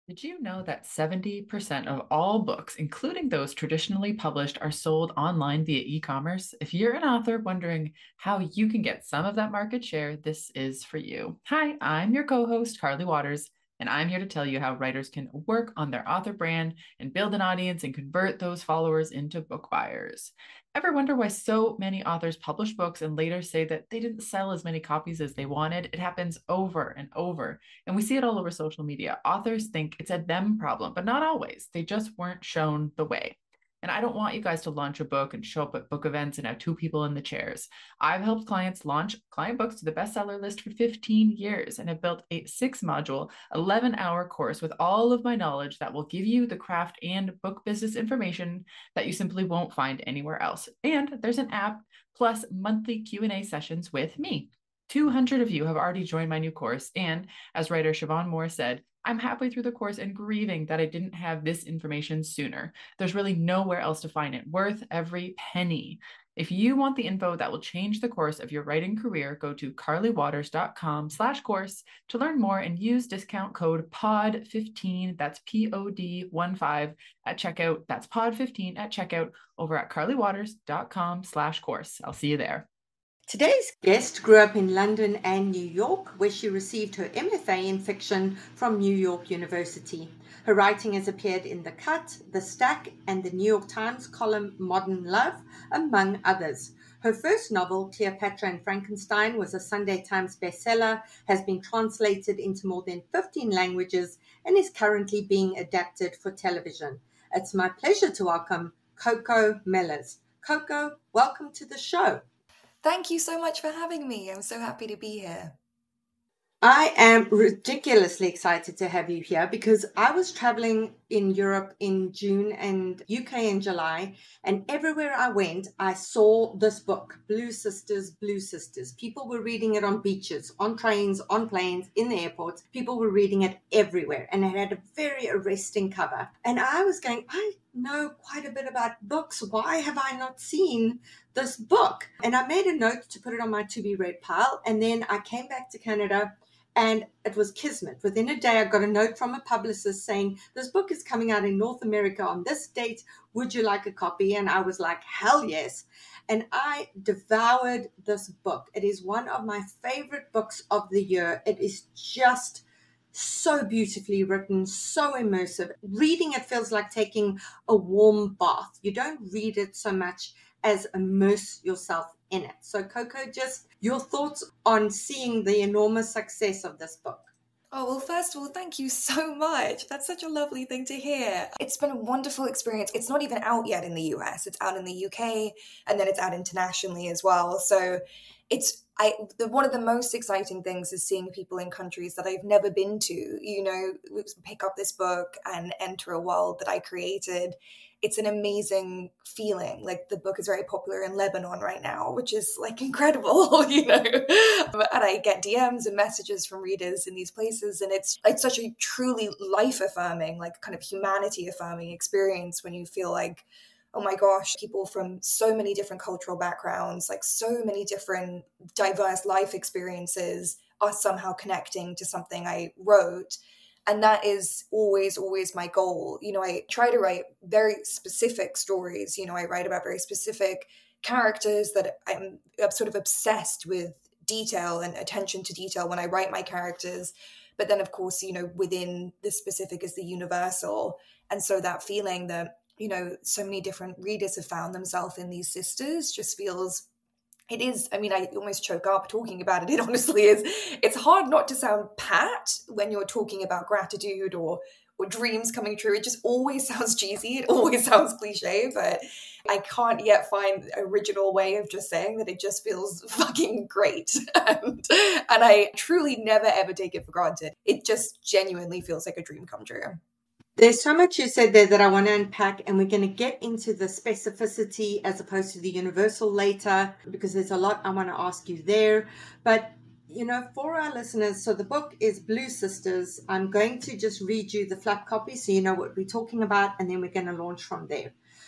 Did you know that seventy percent of all books, including those traditionally published, are sold online via e-commerce? If you're an author wondering how you can get some of that market share, this is for you. Hi, I'm your co-host, Carly Waters, and I'm here to tell you how writers can work on their author brand and build an audience and convert those followers into book buyers. Ever wonder why so many authors publish books and later say that they didn't sell as many copies as they wanted? It happens over and over. And we see it all over social media. Authors think it's a them problem, but not always. They just weren't shown the way. And I don't want you guys to launch a book and show up at book events and have two people in the chairs. I've helped clients launch client books to the bestseller list for fifteen years and have built a six module, eleven hour course with all of my knowledge that will give you the craft and book business information that you simply won't find anywhere else. And there's an app plus monthly Q and A sessions with me. two hundred of you have already joined my new course. And as writer Siobhan Moore said, I'm halfway through the course and grieving that I didn't have this information sooner. There's really nowhere else to find it, worth every penny. If you want the info that will change the course of your writing career, go to carlywaters.com slash course to learn more and use discount code P O D fifteen, that's P O D one five at checkout. That's P O D fifteen at checkout over at carlywaters.com slash course. I'll see you there. Today's guest grew up in London and New York, where she received her M F A in fiction from New York University. Her writing has appeared in The Cut, The Stack, and the New York Times column Modern Love, among others. Her first novel, Cleopatra and Frankenstein, was a Sunday Times bestseller, has been translated into more than fifteen languages, and is currently being adapted for television. It's my pleasure to welcome Coco Mellers. Coco, welcome to the show. Thank you so much for having me. I'm so happy to be here. I am ridiculously excited to have you here because I was traveling in Europe in June and U K in July, and everywhere I went, I saw this book, Blue Sisters, Blue Sisters. People were reading it on beaches, on trains, on planes, in the airports. People were reading it everywhere, and it had a very arresting cover. And I was going, I know quite a bit about books. Why have I not seen this book? And I made a note to put it on my to-be-read pile, and then I came back to Canada. And it was kismet. Within a day, I got a note from a publicist saying, this book is coming out in North America on this date. Would you like a copy? And I was like, hell yes. And I devoured this book. It is one of my favorite books of the year. It is just so beautifully written, so immersive. Reading it feels like taking a warm bath. You don't read it so much as immerse yourself in it. So Coco, just your thoughts on seeing the enormous success of this book. Oh, well, first of all, thank you so much. That's such a lovely thing to hear. It's been a wonderful experience. It's not even out yet in the U S. It's out in the U K, and then it's out internationally as well. So it's I the one of the most exciting things is seeing people in countries that I've never been to, you know, pick up this book and enter a world that I created. It's an amazing feeling. Like, the book is very popular in Lebanon right now, which is like incredible, you know. And I get D Ms and messages from readers in these places, and it's it's such a truly life affirming, like kind of humanity affirming experience when you feel like, oh my gosh, people from so many different cultural backgrounds, like so many different diverse life experiences are somehow connecting to something I wrote. And that is always, always my goal. You know, I try to write very specific stories. You know, I write about very specific characters that I'm, I'm sort of obsessed with detail and attention to detail when I write my characters. But then, of course, you know, within the specific is the universal. And so that feeling that, you know, so many different readers have found themselves in these sisters just feels... It is, I mean, I almost choke up talking about it. It honestly is. It's hard not to sound pat when you're talking about gratitude or or dreams coming true. It just always sounds cheesy. It always sounds cliche, but I can't yet find an original way of just saying that it just feels fucking great. and, and I truly never, ever take it for granted. It just genuinely feels like a dream come true. There's so much you said there that I want to unpack, and we're going to get into the specificity as opposed to the universal later, because there's a lot I want to ask you there. But, you know, for our listeners, so the book is Blue Sisters. I'm going to just read you the flap copy so you know what we're talking about, and then we're going to launch from there.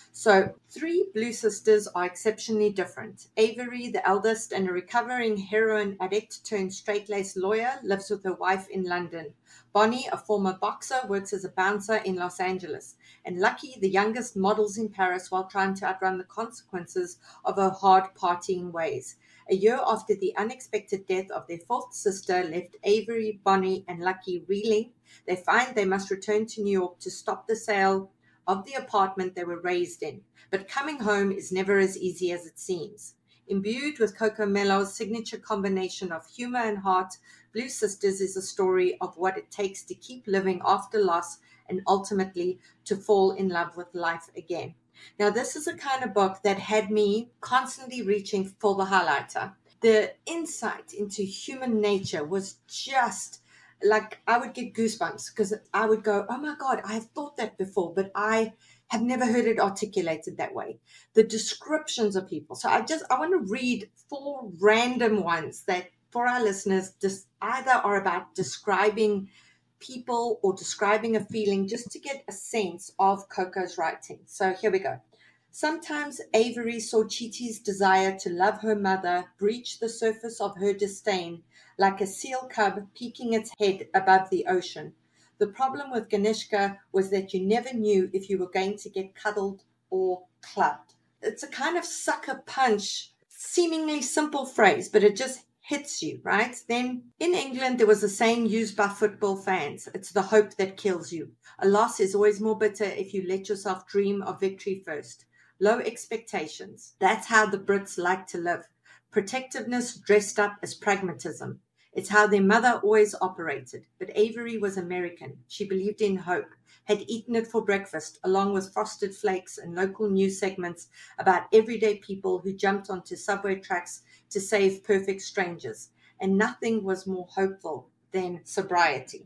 So, three Blue sisters are exceptionally different. Avery, the eldest and a recovering heroin addict turned straight-laced lawyer, lives with her wife in London. Bonnie, a former boxer, works as a bouncer in Los Angeles. And Lucky, the youngest, models in Paris while trying to outrun the consequences of her hard partying ways. A year after the unexpected death of their fourth sister left Avery, Bonnie, and Lucky reeling, they find they must return to New York to stop the sale of the apartment they were raised in. But coming home is never as easy as it seems. Imbued with Cocomello's signature combination of humor and heart, Blue Sisters is a story of what it takes to keep living after loss and ultimately to fall in love with life again. Now, this is a kind of book that had me constantly reaching for the highlighter. The insight into human nature was just like, I would get goosebumps because I would go, oh my God, I have thought that before, but I have never heard it articulated that way. The descriptions of people. So I just, I want to read four random ones that for our listeners just either are about describing people or describing a feeling, just to get a sense of Coco's writing. So here we go. Sometimes Avery saw Chi-Chi's desire to love her mother breach the surface of her disdain, like a seal cub peeking its head above the ocean. The problem with Ganishka was that you never knew if you were going to get cuddled or clubbed. It's a kind of sucker punch, seemingly simple phrase, but it just hits you, right? Then in England, there was a saying used by football fans. It's the hope that kills you. A loss is always more bitter if you let yourself dream of victory first. Low expectations. That's how the Brits like to live. Protectiveness dressed up as pragmatism. It's how their mother always operated. But Avery was American. She believed in hope, had eaten it for breakfast, along with frosted flakes and local news segments about everyday people who jumped onto subway tracks to save perfect strangers. And nothing was more hopeful than sobriety.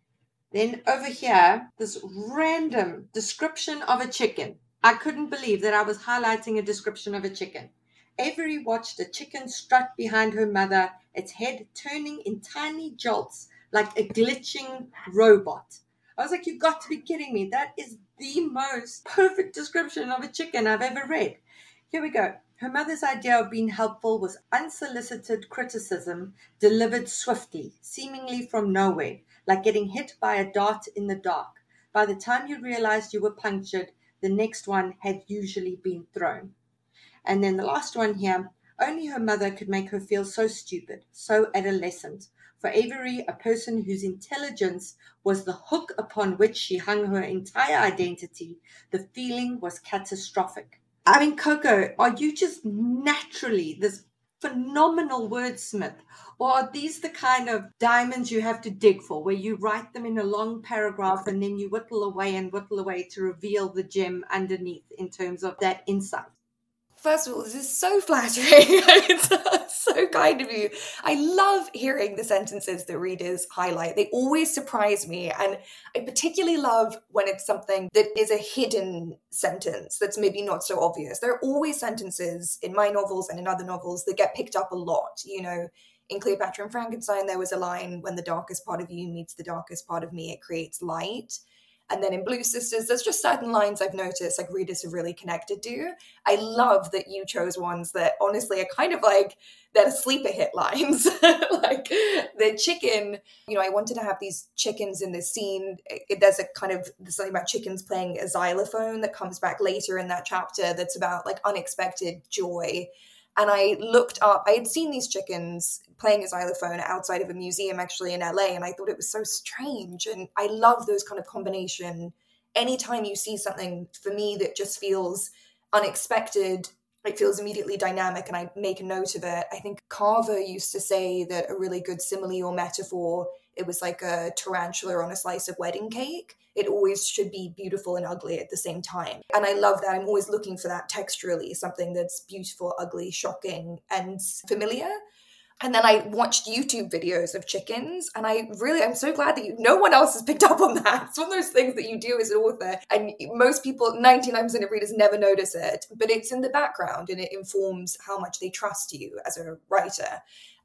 Then over here, this random description of a chicken. I couldn't believe that I was highlighting a description of a chicken. Avery watched a chicken strut behind her mother, its head turning in tiny jolts like a glitching robot. I was like, you've got to be kidding me. That is the most perfect description of a chicken I've ever read. Here we go. Her mother's idea of being helpful was unsolicited criticism delivered swiftly, seemingly from nowhere, like getting hit by a dart in the dark. By the time you realized you were punctured, the next one had usually been thrown. And then the last one here, only her mother could make her feel so stupid, so adolescent. For Avery, a person whose intelligence was the hook upon which she hung her entire identity, the feeling was catastrophic. I mean, Coco, are you just naturally this phenomenal wordsmith? Or are these the kind of diamonds you have to dig for, where you write them in a long paragraph and then you whittle away and whittle away to reveal the gem underneath in terms of that insight? First of all, this is so flattering. It's so kind of you. I love hearing the sentences that readers highlight. They always surprise me. And I particularly love when it's something that is a hidden sentence that's maybe not so obvious. There are always sentences in my novels and in other novels that get picked up a lot. You know, in Cleopatra and Frankenstein, there was a line, when the darkest part of you meets the darkest part of me, it creates light. And then in Blue Sisters, there's just certain lines I've noticed like readers have really connected to. I love that you chose ones that honestly are kind of like, they're sleeper hit lines. Like the chicken, you know, I wanted to have these chickens in this scene. It, there's a kind of, there's something about chickens playing a xylophone that comes back later in that chapter that's about like unexpected joy. And I looked up, I had seen these chickens playing a xylophone outside of a museum actually in L A, and I thought it was so strange. And I love those kind of combination. Anytime you see something for me that just feels unexpected, it feels immediately dynamic, and I make a note of it. I think Carver used to say that a really good simile or metaphor, it was like a tarantula on a slice of wedding cake. It always should be beautiful and ugly at the same time. And I love that. I'm always looking for that texturally, something that's beautiful, ugly, shocking, and familiar. And then I watched YouTube videos of chickens, and I really, I'm so glad that you, no one else has picked up on that. It's one of those things that you do as an author, and most people, ninety-nine percent of readers never notice it, but it's in the background, and it informs how much they trust you as a writer.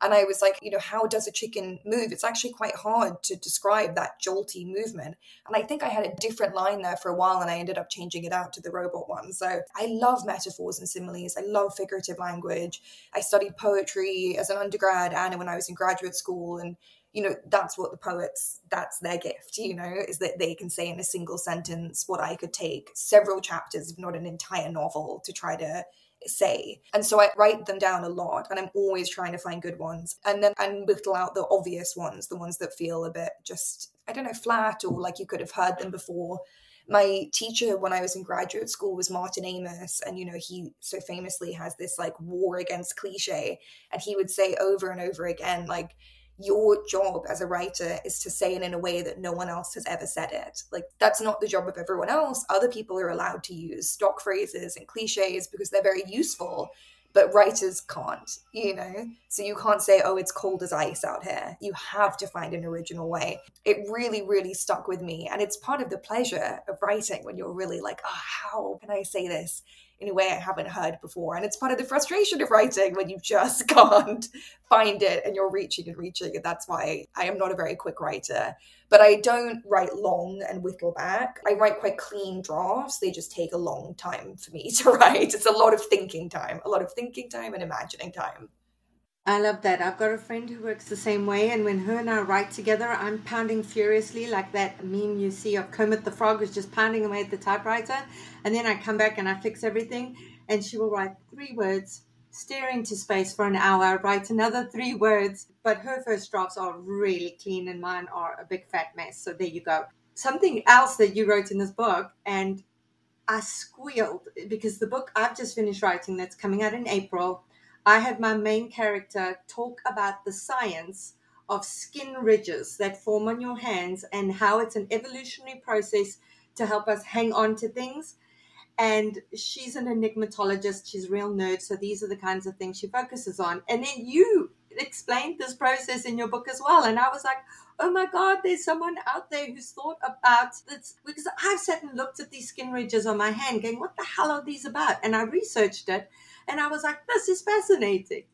And I was like, you know, how does a chicken move? It's actually quite hard to describe that jolty movement. And I think I had a different line there for a while, and I ended up changing it out to the robot one. So I love metaphors and similes. I love figurative language. I studied poetry as an undergrad and when I was in graduate school. And, you know, that's what the poets, that's their gift, you know, is that they can say in a single sentence what I could take several chapters, if not an entire novel, to try to say. And so I write them down a lot, and I'm always trying to find good ones, and then and whittle out the obvious ones, the ones that feel a bit just, I don't know, flat, or like you could have heard them before. My teacher when I was in graduate school was Martin Amis, and you know, he so famously has this like war against cliche, and he would say over and over again, like, your job as a writer is to say it in a way that no one else has ever said it. Like, that's not the job of everyone else. Other people are allowed to use stock phrases and cliches because they're very useful, but writers can't, you know? So you can't say, oh, it's cold as ice out here. You have to find an original way. It really, really stuck with me. And it's part of the pleasure of writing when you're really like, oh, how can I say this in a way I haven't heard before? And it's part of the frustration of writing when you just can't find it and you're reaching and reaching. And that's why I am not a very quick writer. But I don't write long and whittle back. I write quite clean drafts. They just take a long time for me to write. It's a lot of thinking time, a lot of thinking time and imagining time. I love that. I've got a friend who works the same way, and when her and I write together, I'm pounding furiously, like that meme you see of Kermit the Frog who's just pounding away at the typewriter, and then I come back and I fix everything, and she will write three words, stare into space for an hour, write another three words, but her first drafts are really clean and mine are a big fat mess. So there you go. Something else that you wrote in this book, and I squealed because the book I've just finished writing that's coming out in April, I have my main character talk about the science of skin ridges that form on your hands and how it's an evolutionary process to help us hang on to things. And she's an enigmatologist. She's a real nerd. So these are the kinds of things she focuses on. And then you explained this process in your book as well. And I was like, oh my God, there's someone out there who's thought about this. Because I've sat and looked at these skin ridges on my hand going, what the hell are these about? And I researched it. And I was like, this is fascinating.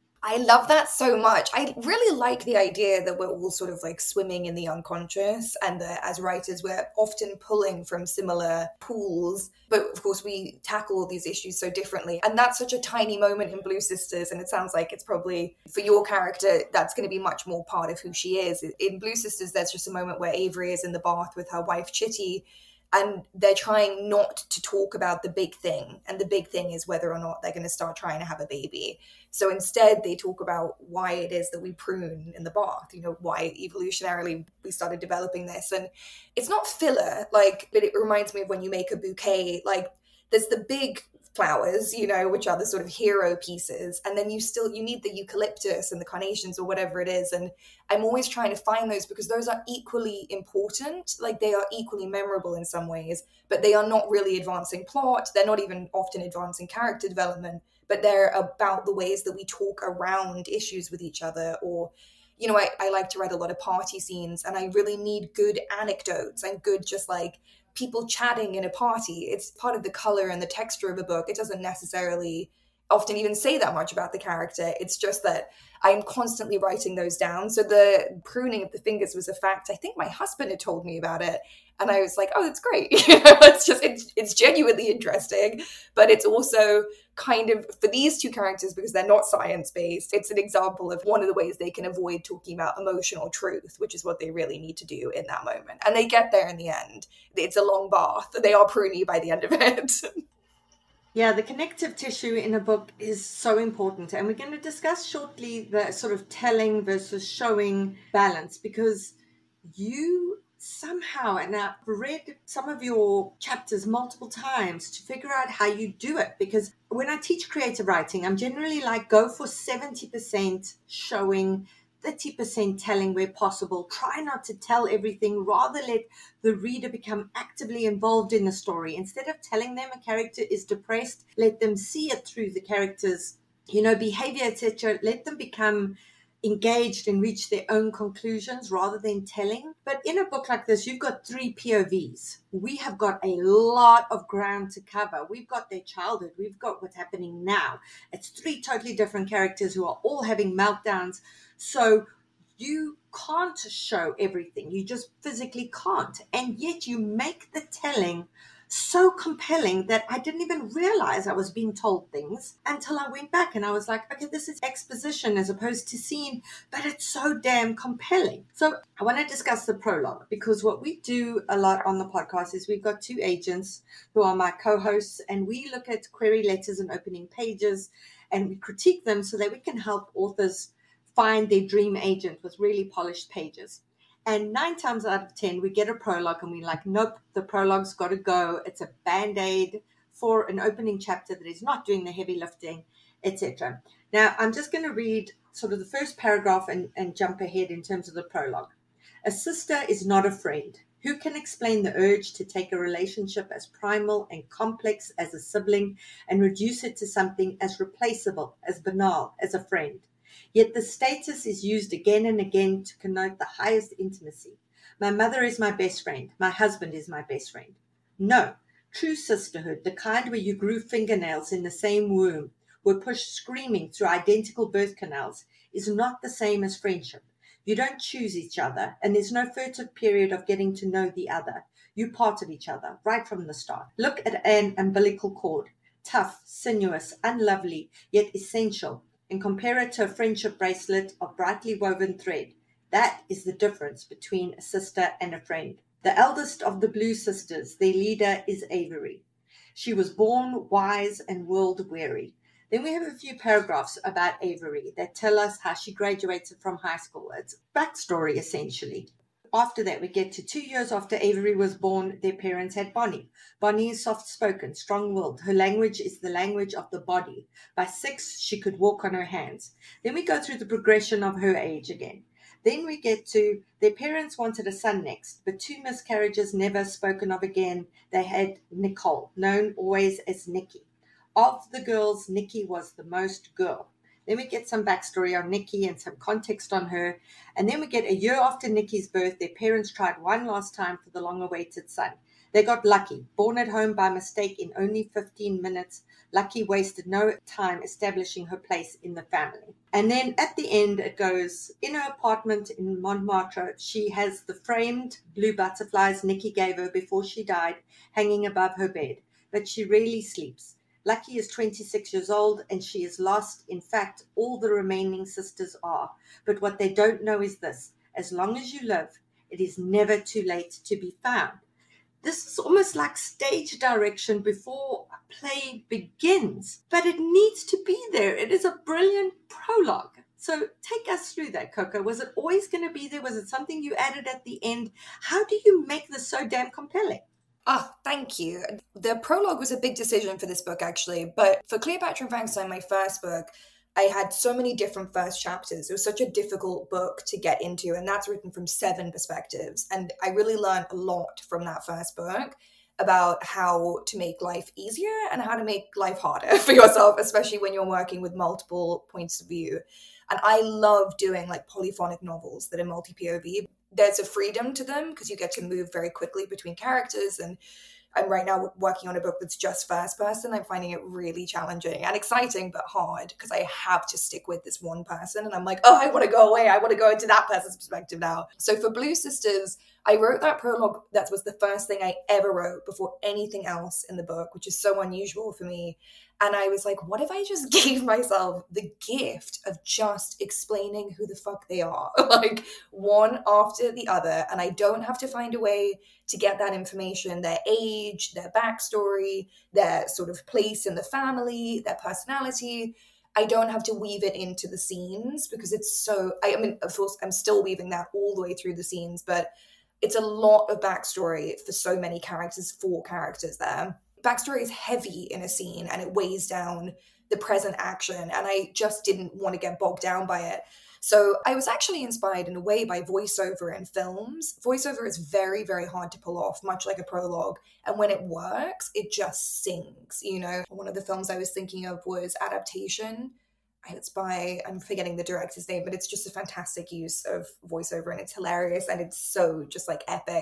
I love that so much. I really like the idea that we're all sort of like swimming in the unconscious, and that as writers, we're often pulling from similar pools. But of course, we tackle all these issues so differently. And that's such a tiny moment in Blue Sisters. And it sounds like it's probably, for your character, that's going to be much more part of who she is. In Blue Sisters, there's just a moment where Avery is in the bath with her wife, Chitty, and they're trying not to talk about the big thing. And the big thing is whether or not they're going to start trying to have a baby. So instead, they talk about why it is that we prune in the bath, you know, why evolutionarily we started developing this. And it's not filler, like, but it reminds me of when you make a bouquet, like there's the big flowers, you know, which are the sort of hero pieces. And then you still, you need the eucalyptus and the carnations or whatever it is. And I'm always trying to find those because those are equally important. Like they are equally memorable in some ways, but they are not really advancing plot. They're not even often advancing character development, but they're about the ways that we talk around issues with each other. Or, you know, I, I like to write a lot of party scenes, and I really need good anecdotes and good just like people chatting in a party. It's part of the color and the texture of a book. It doesn't necessarily often even say that much about the character. It's just that I'm constantly writing those down. So the pruning of the fingers was a fact. I think my husband had told me about it, and I was like, oh, that's great. You know, it's just, it's, it's genuinely interesting, but it's also kind of, for these two characters, because they're not science-based, it's an example of one of the ways they can avoid talking about emotional truth, which is what they really need to do in that moment. And they get there in the end. It's a long bath. They are pruny by the end of it. Yeah, the connective tissue in a book is so important. And we're going to discuss shortly the sort of telling versus showing balance, because you somehow, and I've read some of your chapters multiple times to figure out how you do it. Because when I teach creative writing, I'm generally like, go for seventy percent showing, thirty percent telling where possible. Try not to tell everything. Rather let the reader become actively involved in the story. Instead of telling them a character is depressed, let them see it through the character's, you know, behavior, et cetera. Let them become engaged and reach their own conclusions rather than telling. But in a book like this, you've got three P O Vs. We have got a lot of ground to cover. We've got their childhood. We've got what's happening now. It's three totally different characters who are all having meltdowns. So you can't show everything. You just physically can't. And yet you make the telling so compelling that I didn't even realize I was being told things until I went back and I was like, okay, this is exposition as opposed to scene, but it's so damn compelling. So I want to discuss the prologue, because what we do a lot on the podcast is we've got two agents who are my co-hosts, and we look at query letters and opening pages and we critique them so that we can help authors find their dream agent with really polished pages. And nine times out of ten, we get a prologue and we're like, nope, the prologue's got to go. It's a band-aid for an opening chapter that is not doing the heavy lifting, et cetera. Now, I'm just going to read sort of the first paragraph and, and jump ahead in terms of the prologue. A sister is not a friend. Who can explain the urge to take a relationship as primal and complex as a sibling and reduce it to something as replaceable, as banal as a friend? Yet the status is used again and again to connote the highest intimacy. My mother is my best friend. My husband is my best friend. No, true sisterhood, the kind where you grew fingernails in the same womb, were pushed screaming through identical birth canals, is not the same as friendship. You don't choose each other, and there's no furtive period of getting to know the other. You part of each other right from the start. Look at an umbilical cord, tough, sinuous, unlovely, yet essential, and compare it to a friendship bracelet of brightly woven thread. That is the difference between a sister and a friend. The eldest of the Blue Sisters, their leader, is Avery. She was born wise and world-weary. Then we have a few paragraphs about Avery that tell us how she graduated from high school. It's backstory, essentially. After that, we get to two years after Avery was born, their parents had Bonnie. Bonnie is soft-spoken, strong-willed. Her language is the language of the body. By six, she could walk on her hands. Then we go through the progression of her age again. Then we get to their parents wanted a son next, but two miscarriages never spoken of again. They had Nicole, known always as Nikki. Of the girls, Nikki was the most girl. Then we get some backstory on Nikki and some context on her. And then we get a year after Nikki's birth, their parents tried one last time for the long-awaited son. They got lucky. Born at home by mistake in only fifteen minutes, Lucky wasted no time establishing her place in the family. And then at the end, it goes, in her apartment in Montmartre, she has the framed blue butterflies Nikki gave her before she died hanging above her bed. But she rarely sleeps. Lucky is twenty-six years old and she is lost. In fact, all the remaining sisters are. But what they don't know is this: as long as you live, it is never too late to be found. This is almost like stage direction before a play begins, but it needs to be there. It is a brilliant prologue. So take us through that, Coco. Was it always going to be there? Was it something you added at the end? How do you make this so damn compelling? Oh, thank you. The prologue was a big decision for this book, actually. But for Cleopatra and Frankenstein, my first book, I had so many different first chapters. It was such a difficult book to get into, and that's written from seven perspectives. And I really learned a lot from that first book about how to make life easier and how to make life harder for yourself, especially when you're working with multiple points of view. And I love doing like polyphonic novels that are multi-P O V. There's a freedom to them because you get to move very quickly between characters. And I'm right now working on a book that's just first person. I'm finding it really challenging and exciting, but hard because I have to stick with this one person. And I'm like, oh, I want to go away. I want to go into that person's perspective now. So for Blue Sisters, I wrote that prologue. That was the first thing I ever wrote before anything else in the book, which is so unusual for me. And I was like, what if I just gave myself the gift of just explaining who the fuck they are, like one after the other, and I don't have to find a way to get that information, their age, their backstory, their sort of place in the family, their personality. I don't have to weave it into the scenes because it's so, I, I mean, of course, I'm still weaving that all the way through the scenes, but it's a lot of backstory for so many characters, four characters there. Backstory is heavy in a scene and it weighs down the present action, and I just didn't want to get bogged down by it. So I was actually inspired in a way by voiceover in films. Voiceover is very, very hard to pull off, much like a prologue. And when it works, it just sings, you know. One of the films I was thinking of was Adaptation. it's by, I'm forgetting the director's name, but it's just a fantastic use of voiceover and it's hilarious and it's so just like epic.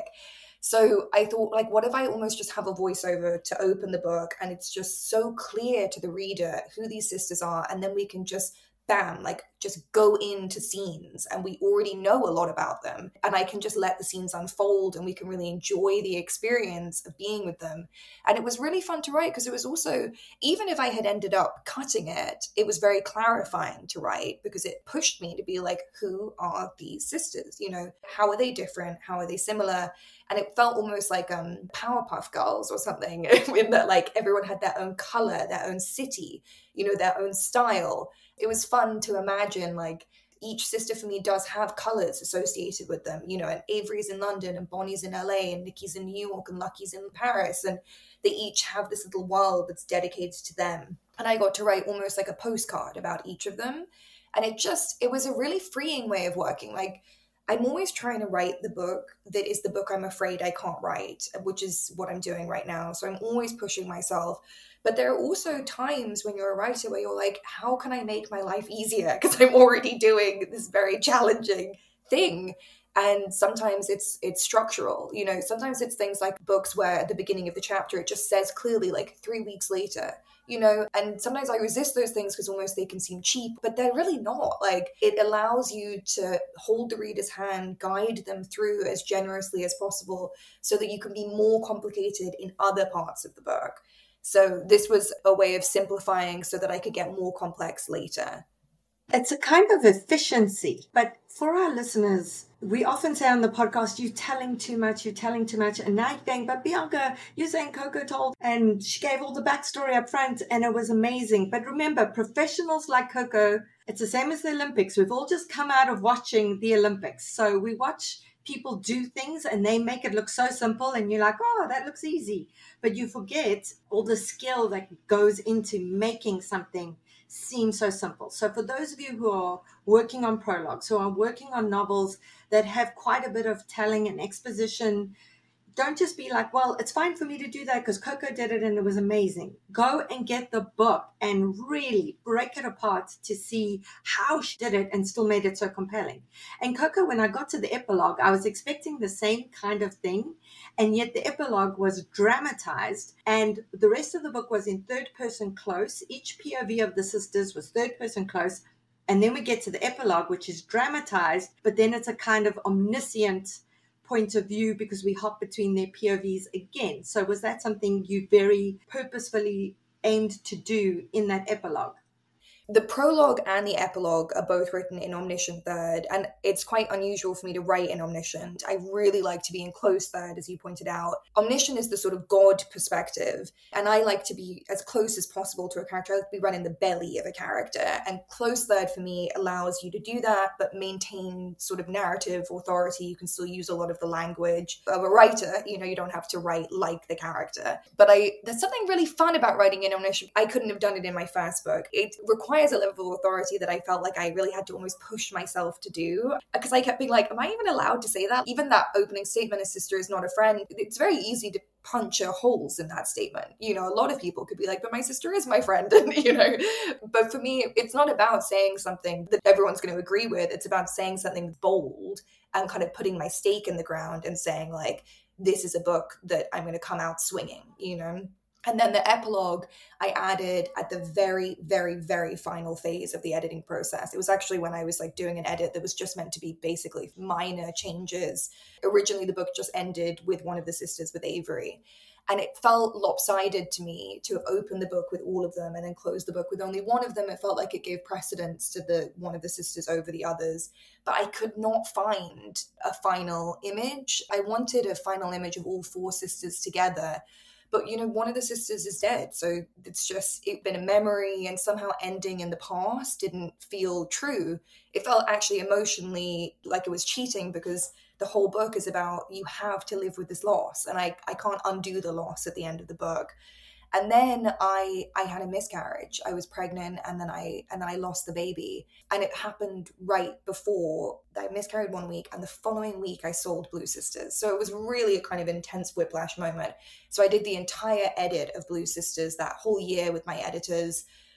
So I thought, like, what if I almost just have a voiceover to open the book and it's just so clear to the reader who these sisters are, and then we can just bam, like just go into scenes and we already know a lot about them, and I can just let the scenes unfold and we can really enjoy the experience of being with them. And it was really fun to write because it was also, even if I had ended up cutting it, it was very clarifying to write because it pushed me to be like, who are these sisters? You know, how are they different? How are they similar? And it felt almost like um Powerpuff Girls or something, in that like everyone had their own color, their own city, you know, their own style. It was fun to imagine like each sister for me does have colors associated with them, you know, and Avery's in London and Bonnie's in L A and Nikki's in New York and Lucky's in Paris. And they each have this little world that's dedicated to them. And I got to write almost like a postcard about each of them. And it just, it was a really freeing way of working. Like, I'm always trying to write the book that is the book I'm afraid I can't write, which is what I'm doing right now. So I'm always pushing myself. But there are also times when you're a writer where you're like, how can I make my life easier? Because I'm already doing this very challenging thing. And sometimes it's it's structural, you know, sometimes it's things like books where at the beginning of the chapter, it just says clearly like three weeks later, you know, and sometimes I resist those things because almost they can seem cheap, but they're really not. Like, it allows you to hold the reader's hand, guide them through as generously as possible so that you can be more complicated in other parts of the book. So this was a way of simplifying so that I could get more complex later. It's a kind of efficiency. But for our listeners, we often say on the podcast, you're telling too much, you're telling too much. And now you're going, but Bianca, you're saying Coco told, and she gave all the backstory up front, and it was amazing. But remember, professionals like Coco, it's the same as the Olympics. We've all just come out of watching the Olympics. So we watch people do things and they make it look so simple, and you're like, oh, that looks easy. But you forget all the skill that goes into making something seem so simple. So for those of you who are working on prologues, who are working on novels that have quite a bit of telling and exposition, don't just be like, well, it's fine for me to do that because Coco did it and it was amazing. Go and get the book and really break it apart to see how she did it and still made it so compelling. And Coco, when I got to the epilogue, I was expecting the same kind of thing. And yet the epilogue was dramatized and the rest of the book was in third person close. Each P O V of the sisters was third person close. And then we get to the epilogue, which is dramatized, but then it's a kind of omniscient point of view because we hop between their P O Vs again. So was that something you very purposefully aimed to do in that epilogue? The prologue and the epilogue are both written in omniscient third, and it's quite unusual for me to write in omniscient. I really like to be in close third, as you pointed out. Omniscient is the sort of God perspective, and I like to be as close as possible to a character. I like to be running the belly of a character, and close third for me allows you to do that, but maintain sort of narrative authority. You can still use a lot of the language of a writer. You know, you don't have to write like the character. But I there's something really fun about writing in omniscient. I couldn't have done it in my first book. It requires a level of authority that I felt like I really had to almost push myself to do, because I kept being like, am I even allowed to say that? Even that opening statement, a sister is not a friend, it's very easy to puncture holes in that statement. You know, a lot of people could be like, but my sister is my friend, and you know, but for me, it's not about saying something that everyone's going to agree with. It's about saying something bold and kind of putting my stake in the ground and saying like, this is a book that I'm going to come out swinging, you know? And then the epilogue, I added at the very, very, very final phase of the editing process. It was actually when I was like doing an edit that was just meant to be basically minor changes. Originally, the book just ended with one of the sisters, with Avery. And it felt lopsided to me to have opened the book with all of them and then closed the book with only one of them. It felt like it gave precedence to the one of the sisters over the others. But I could not find a final image. I wanted a final image of all four sisters together. But, you know, one of the sisters is dead. So it's just, it's been a memory, and somehow ending in the past didn't feel true. It felt actually emotionally like it was cheating, because the whole book is about, you have to live with this loss. And I, I can't undo the loss at the end of the book. And then I I had a miscarriage. I was pregnant, and then I and then I lost the baby. And it happened right before I miscarried one week, and the following week I sold Blue Sisters. So it was really a kind of intense whiplash moment. So I did the entire edit of Blue Sisters that whole year with my editors.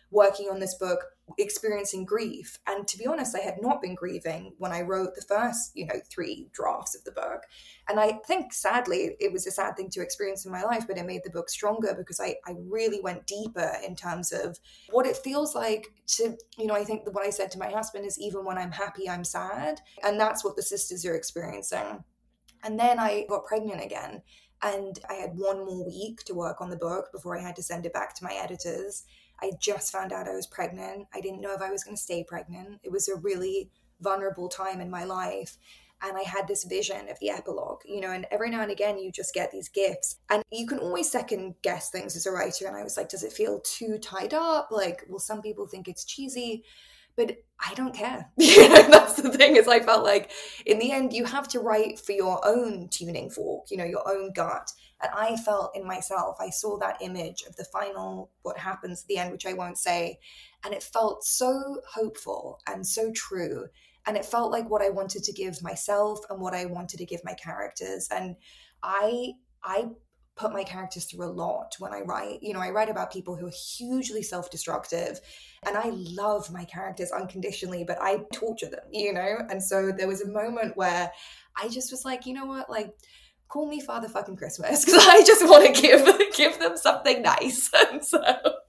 working on this book, experiencing grief. And to be honest, I had not been grieving when I wrote the first, you know, three drafts of the book. And I think, sadly, it was a sad thing to experience in my life, but it made the book stronger because I, I really went deeper in terms of what it feels like to, you know, I think that what I said to my husband is, even when I'm happy, I'm sad. And that's what the sisters are experiencing. And then I got pregnant again. And I had one more week to work on the book before I had to send it back to my editors. I just found out I was pregnant. I didn't know if I was going to stay pregnant. It was a really vulnerable time in my life. And I had this vision of the epilogue, you know, and every now and again you just get these gifts and you can always second guess things as a writer. And I was like, does it feel too tied up? Like, will some people think it's cheesy? But I don't care. You know, that's the thing, is I felt like in the end, you have to write for your own tuning fork, you know, your own gut. And I felt in myself, I saw that image of the final, what happens at the end, which I won't say. And it felt so hopeful and so true. And it felt like what I wanted to give myself and what I wanted to give my characters. And I, I put my characters through a lot when I write. You know, I write about people who are hugely self-destructive, and I love my characters unconditionally, but I torture them, you know? And so there was a moment where I just was like, you know what, like, call me Father fucking Christmas, because I just want to give give them something nice. And so,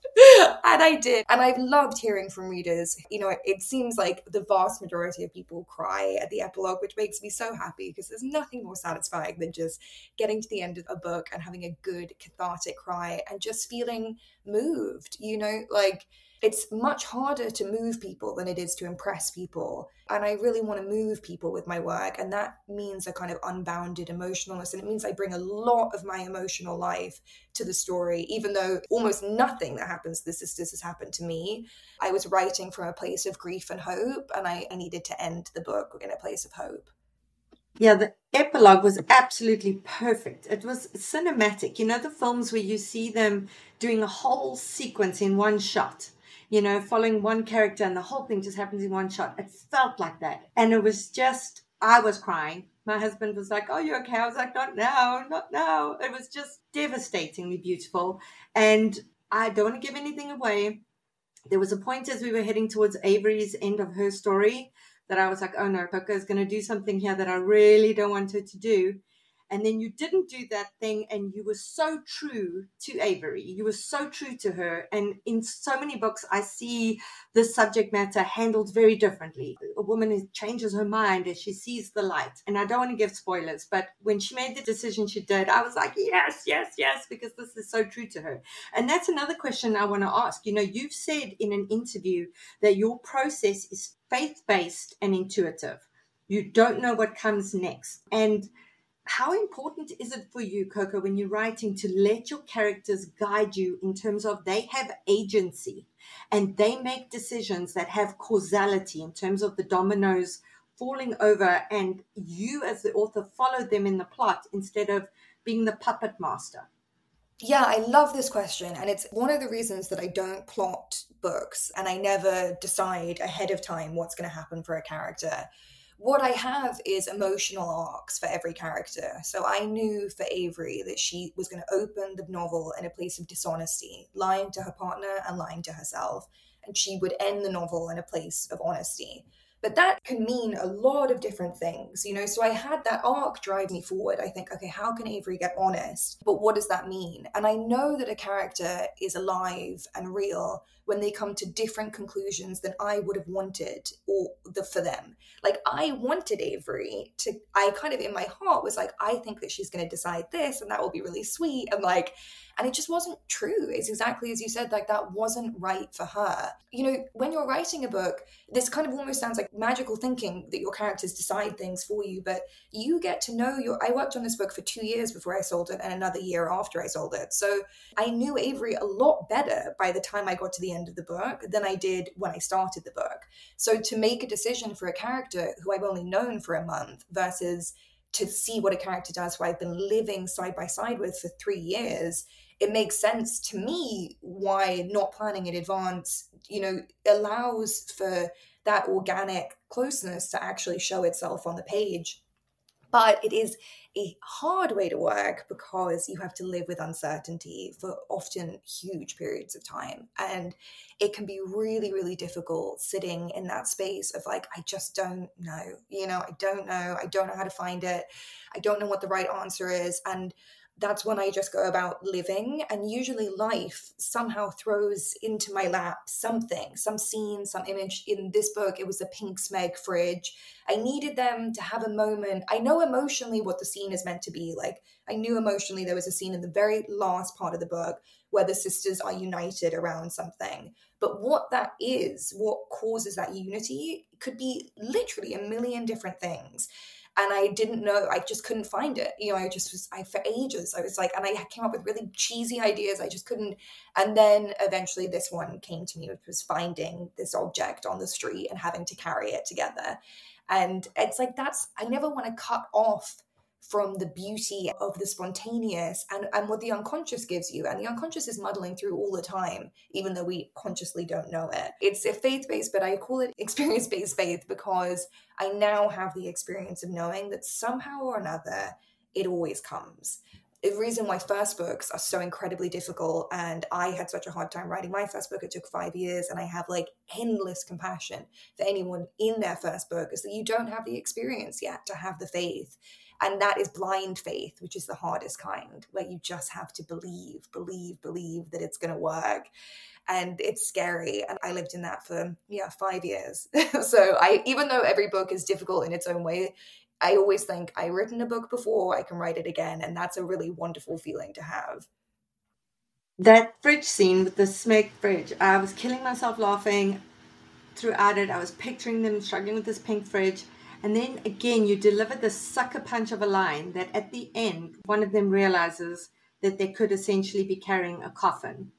and I did. And I've loved hearing from readers. You know, it, it seems like the vast majority of people cry at the epilogue, which makes me so happy, because there's nothing more satisfying than just getting to the end of a book and having a good cathartic cry and just feeling moved, you know, like, it's much harder to move people than it is to impress people. And I really want to move people with my work. And that means a kind of unbounded emotionalness. And it means I bring a lot of my emotional life to the story, even though almost nothing that happens to the sisters has happened to me. I was writing from a place of grief and hope, and I, I needed to end the book in a place of hope. Yeah, the epilogue was absolutely perfect. It was cinematic. You know, the films where you see them doing a whole sequence in one shot, you know, following one character and the whole thing just happens in one shot. It felt like that. And it was just, I was crying. My husband was like, oh, you okay? I was like, not now, not now. It was just devastatingly beautiful. And I don't want to give anything away. There was a point as we were heading towards Avery's end of her story that I was like, oh no, Coco is going to do something here that I really don't want her to do. And then you didn't do that thing, and you were so true to Avery. You were so true to her. And in so many books, I see this subject matter handled very differently. A woman changes her mind as she sees the light. And I don't want to give spoilers, but when she made the decision she did, I was like, yes, yes, yes, because this is so true to her. And that's another question I want to ask. You know, you've said in an interview that your process is faith-based and intuitive. You don't know what comes next. And how important is it for you, Coco, when you're writing, to let your characters guide you in terms of they have agency and they make decisions that have causality in terms of the dominoes falling over, and you as the author follow them in the plot instead of being the puppet master? Yeah, I love this question. And it's one of the reasons that I don't plot books and I never decide ahead of time what's going to happen for a character. What I have is emotional arcs for every character. So I knew for Avery that she was going to open the novel in a place of dishonesty, lying to her partner and lying to herself. And she would end the novel in a place of honesty. But that can mean a lot of different things, you know? So I had that arc drive me forward. I think, okay, how can Avery get honest? But what does that mean? And I know that a character is alive and real when they come to different conclusions than I would have wanted or the, for them. Like, I wanted Avery to, I kind of in my heart was like, I think that she's going to decide this and that will be really sweet. And like, and it just wasn't true. It's exactly as you said, like that wasn't right for her. You know, when you're writing a book, this kind of almost sounds like magical thinking that your characters decide things for you, but you get to know your, I worked on this book for two years before I sold it and another year after I sold it. So I knew Avery a lot better by the time I got to the end of the book than I did when I started the book. So to make a decision for a character who I've only known for a month versus to see what a character does who I've been living side by side with for three years, it makes sense to me why not planning in advance, you know, allows for that organic closeness to actually show itself on the page. But it is a hard way to work because you have to live with uncertainty for often huge periods of time. And it can be really, really difficult sitting in that space of like, I just don't know, you know, I don't know. I don't know how to find it. I don't know what the right answer is. And that's when I just go about living. And usually life somehow throws into my lap something, some scene, some image. In this book, it was a pink Smeg fridge. I needed them to have a moment. I know emotionally what the scene is meant to be. Like, I knew emotionally there was a scene in the very last part of the book where the sisters are united around something. But what that is, what causes that unity, could be literally a million different things. And I didn't know, I just couldn't find it. You know, I just was, I, for ages, I was like, and I came up with really cheesy ideas. I just couldn't. And then eventually this one came to me, which was finding this object on the street and having to carry it together. And it's like, that's, I never want to cut off from the beauty of the spontaneous and, and what the unconscious gives you. And the unconscious is muddling through all the time, even though we consciously don't know it. It's a faith-based, but I call it experience-based faith because I now have the experience of knowing that somehow or another, it always comes. The reason why first books are so incredibly difficult, and I had such a hard time writing my first book, it took five years, and I have like endless compassion for anyone in their first book, is that you don't have the experience yet to have the faith. And that is blind faith, which is the hardest kind, where you just have to believe, believe, believe that it's going to work. And it's scary. And I lived in that for, yeah, five years. So I, even though every book is difficult in its own way, I always think I've written a book before, I can write it again. And that's a really wonderful feeling to have. That fridge scene with the Smeg fridge, I was killing myself laughing throughout it. I was picturing them struggling with this pink fridge. And then again, you deliver the sucker punch of a line that at the end, one of them realizes that they could essentially be carrying a coffin.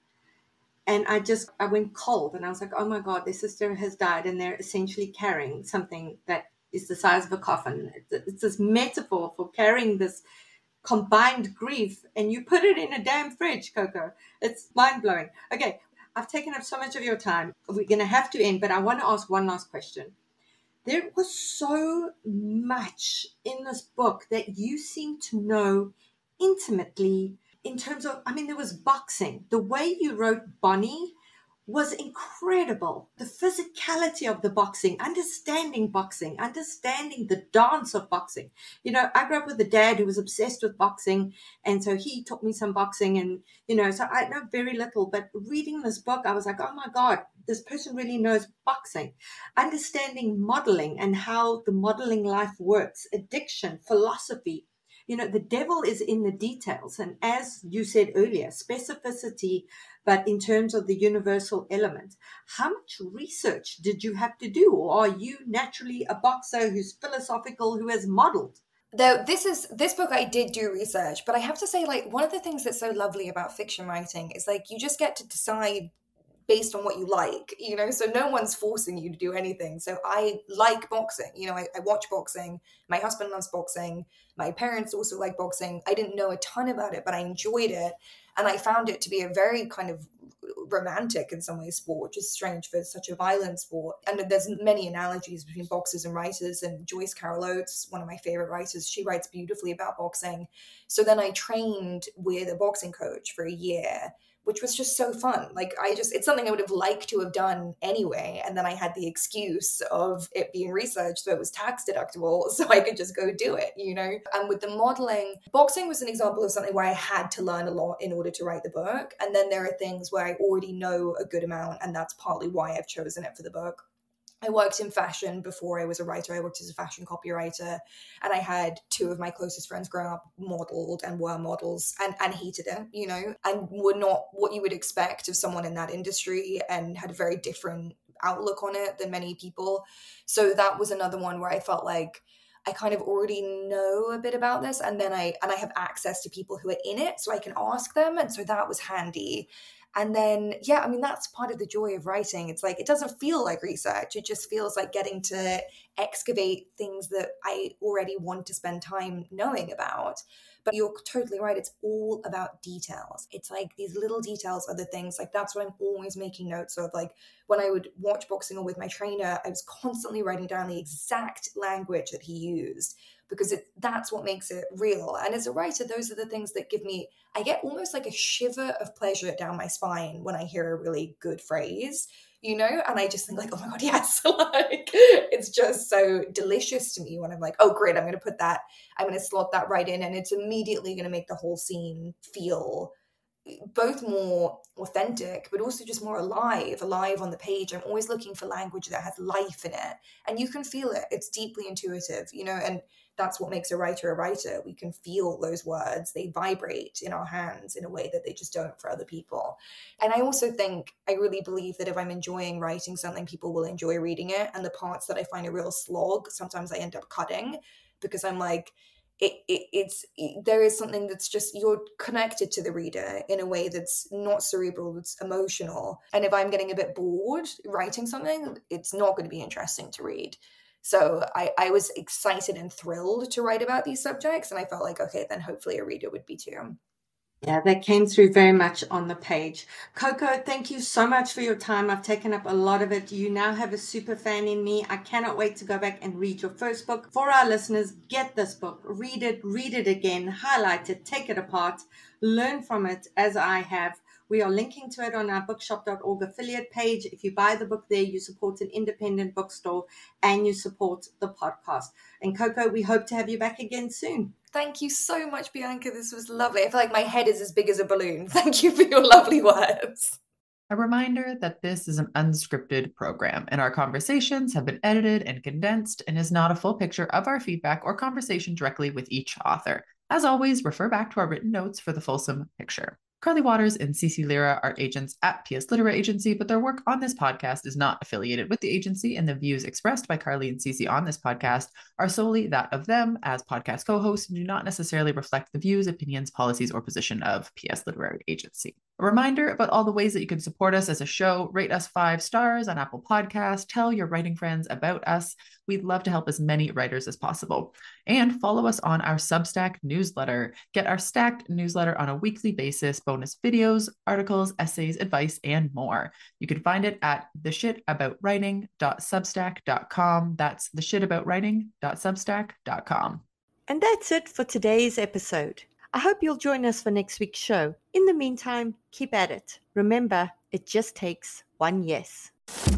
And I just, I went cold and I was like, oh my God, their sister has died and they're essentially carrying something that is the size of a coffin. It's, it's this metaphor for carrying this combined grief, and you put it in a damn fridge, Coco. It's mind-blowing. Okay, I've taken up so much of your time. We're going to have to end, but I want to ask one last question. There was so much in this book that you seem to know intimately in terms of, I mean, there was boxing. The way you wrote Bonnie was incredible. The physicality of the boxing, understanding boxing, understanding the dance of boxing. You know, I grew up with a dad who was obsessed with boxing, and so he taught me some boxing, and, you know, so I know very little, but reading this book, I was like, oh my God, this person really knows boxing. Understanding modeling and how the modeling life works, addiction, philosophy. You know, the devil is in the details. And as you said earlier, specificity, but in terms of the universal element. How much research did you have to do? Or are you naturally a boxer who's philosophical, who has modeled? Though this is this book, I did do research, but I have to say, like, one of the things that's so lovely about fiction writing is like you just get to decide based on what you like, you know, so no one's forcing you to do anything. So I like boxing, you know, I, I watch boxing. My husband loves boxing. My parents also like boxing. I didn't know a ton about it, but I enjoyed it. And I found it to be a very kind of romantic in some ways sport, which is strange for such a violent sport. And there's many analogies between boxers and writers, and Joyce Carol Oates, one of my favorite writers, she writes beautifully about boxing. So then I trained with a boxing coach for a year, which was just so fun. Like, I just, it's something I would have liked to have done anyway. And then I had the excuse of it being research, so it was tax deductible, so I could just go do it, you know? And with the modeling, boxing was an example of something where I had to learn a lot in order to write the book. And then there are things where I already know a good amount, and that's partly why I've chosen it for the book. I worked in fashion before I was a writer. I worked as a fashion copywriter, and I had two of my closest friends growing up modeled and were models and, and hated it, you know, and were not what you would expect of someone in that industry, and had a very different outlook on it than many people. So that was another one where I felt like I kind of already know a bit about this, and then I, and I have access to people who are in it, so I can ask them. And so that was handy. And then, yeah, I mean, that's part of the joy of writing. It's like, it doesn't feel like research. It just feels like getting to excavate things that I already want to spend time knowing about. But you're totally right. It's all about details. It's like these little details are the things, like that's what I'm always making notes of. Like when I would watch boxing or with my trainer, I was constantly writing down the exact language that he used. because it, that's what makes it real. And as a writer, those are the things that give me, I get almost like a shiver of pleasure down my spine when I hear a really good phrase, you know, and I just think like, oh my God, yes, like it's just so delicious to me when I'm like, oh great, I'm going to put that, I'm going to slot that right in, and it's immediately going to make the whole scene feel both more authentic, but also just more alive, alive on the page. I'm always looking for language that has life in it, and you can feel it. It's deeply intuitive, you know, and that's what makes a writer a writer. We can feel those words. They vibrate in our hands in a way that they just don't for other people. And I also think, I really believe that if I'm enjoying writing something, people will enjoy reading it. And the parts that I find a real slog, sometimes I end up cutting, because I'm like, It, it it's it, there is something that's just, you're connected to the reader in a way that's not cerebral, it's emotional. And if I'm getting a bit bored writing something, it's not going to be interesting to read. So I, I was excited and thrilled to write about these subjects, and I felt like, okay, then hopefully a reader would be too. Yeah, that came through very much on the page. Coco, thank you so much for your time. I've taken up a lot of it. You now have a super fan in me. I cannot wait to go back and read your first book. For our listeners, get this book, read it, read it again, highlight it, take it apart, learn from it as I have. We are linking to it on our bookshop dot org affiliate page. If you buy the book there, you support an independent bookstore and you support the podcast. And Coco, we hope to have you back again soon. Thank you so much, Bianca. This was lovely. I feel like my head is as big as a balloon. Thank you for your lovely words. A reminder that this is an unscripted program, and our conversations have been edited and condensed and is not a full picture of our feedback or conversation directly with each author. As always, refer back to our written notes for the fulsome picture. Carly Waters and Cece Lira are agents at P S Literary Agency, but their work on this podcast is not affiliated with the agency, and the views expressed by Carly and Cece on this podcast are solely that of them as podcast co-hosts and do not necessarily reflect the views, opinions, policies, or position of P S Literary Agency. A reminder about all the ways that you can support us as a show: rate us five stars on Apple Podcasts, tell your writing friends about us. We'd love to help as many writers as possible. And follow us on our Substack newsletter. Get our stacked newsletter on a weekly basis, bonus videos, articles, essays, advice, and more. You can find it at the shit about writing dot substack dot com. That's the shit about writing dot substack dot com. And that's it for today's episode. I hope you'll join us for next week's show. In the meantime, keep at it. Remember, it just takes one yes.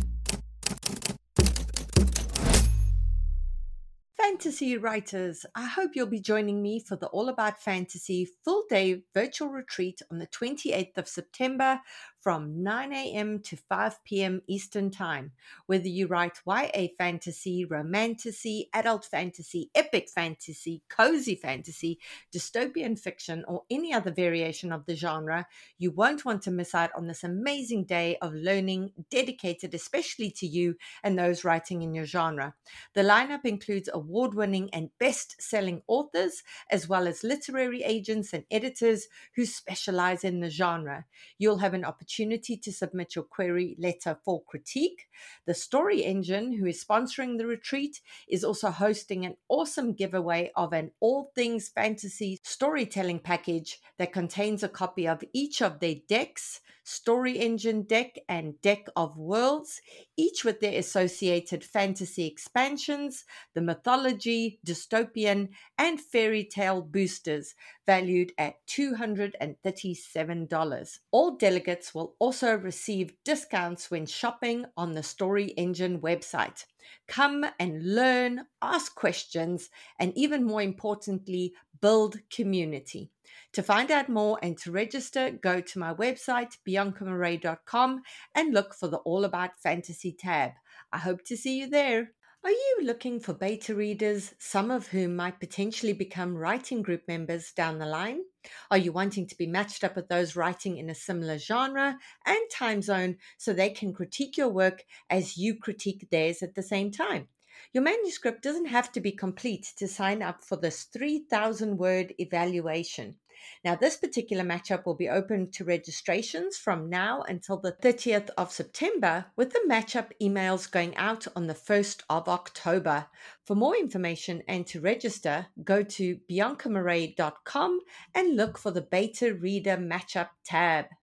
Fantasy writers, I hope you'll be joining me for the All About Fantasy full day virtual retreat on the twenty-eighth of September from nine a.m. to five p.m. Eastern Time. Whether you write Y A fantasy, romantasy, adult fantasy, epic fantasy, cozy fantasy, dystopian fiction, or any other variation of the genre, you won't want to miss out on this amazing day of learning dedicated especially to you and those writing in your genre. The lineup includes award-winning and best-selling authors, as well as literary agents and editors who specialize in the genre. You'll have an opportunity to submit your query letter for critique. The Story Engine, who is sponsoring the retreat, is also hosting an awesome giveaway of an all things fantasy storytelling package that contains a copy of each of their decks, Story Engine deck and Deck of Worlds, each with their associated fantasy expansions, the mythology, dystopian, and fairy tale boosters, valued at two hundred thirty-seven dollars. All delegates will also receive discounts when shopping on the Story Engine website. Come and learn, ask questions, and even more importantly, build community. To find out more and to register, go to my website, bianca marais dot com, and look for the All About Fantasy tab. I hope to see you there. Are you looking for beta readers, some of whom might potentially become writing group members down the line? Are you wanting to be matched up with those writing in a similar genre and time zone so they can critique your work as you critique theirs at the same time? Your manuscript doesn't have to be complete to sign up for this three thousand word evaluation. Now, this particular matchup will be open to registrations from now until the thirtieth of September, with the matchup emails going out on the first of October. For more information and to register, go to bianca marais dot com and look for the Beta Reader Matchup tab.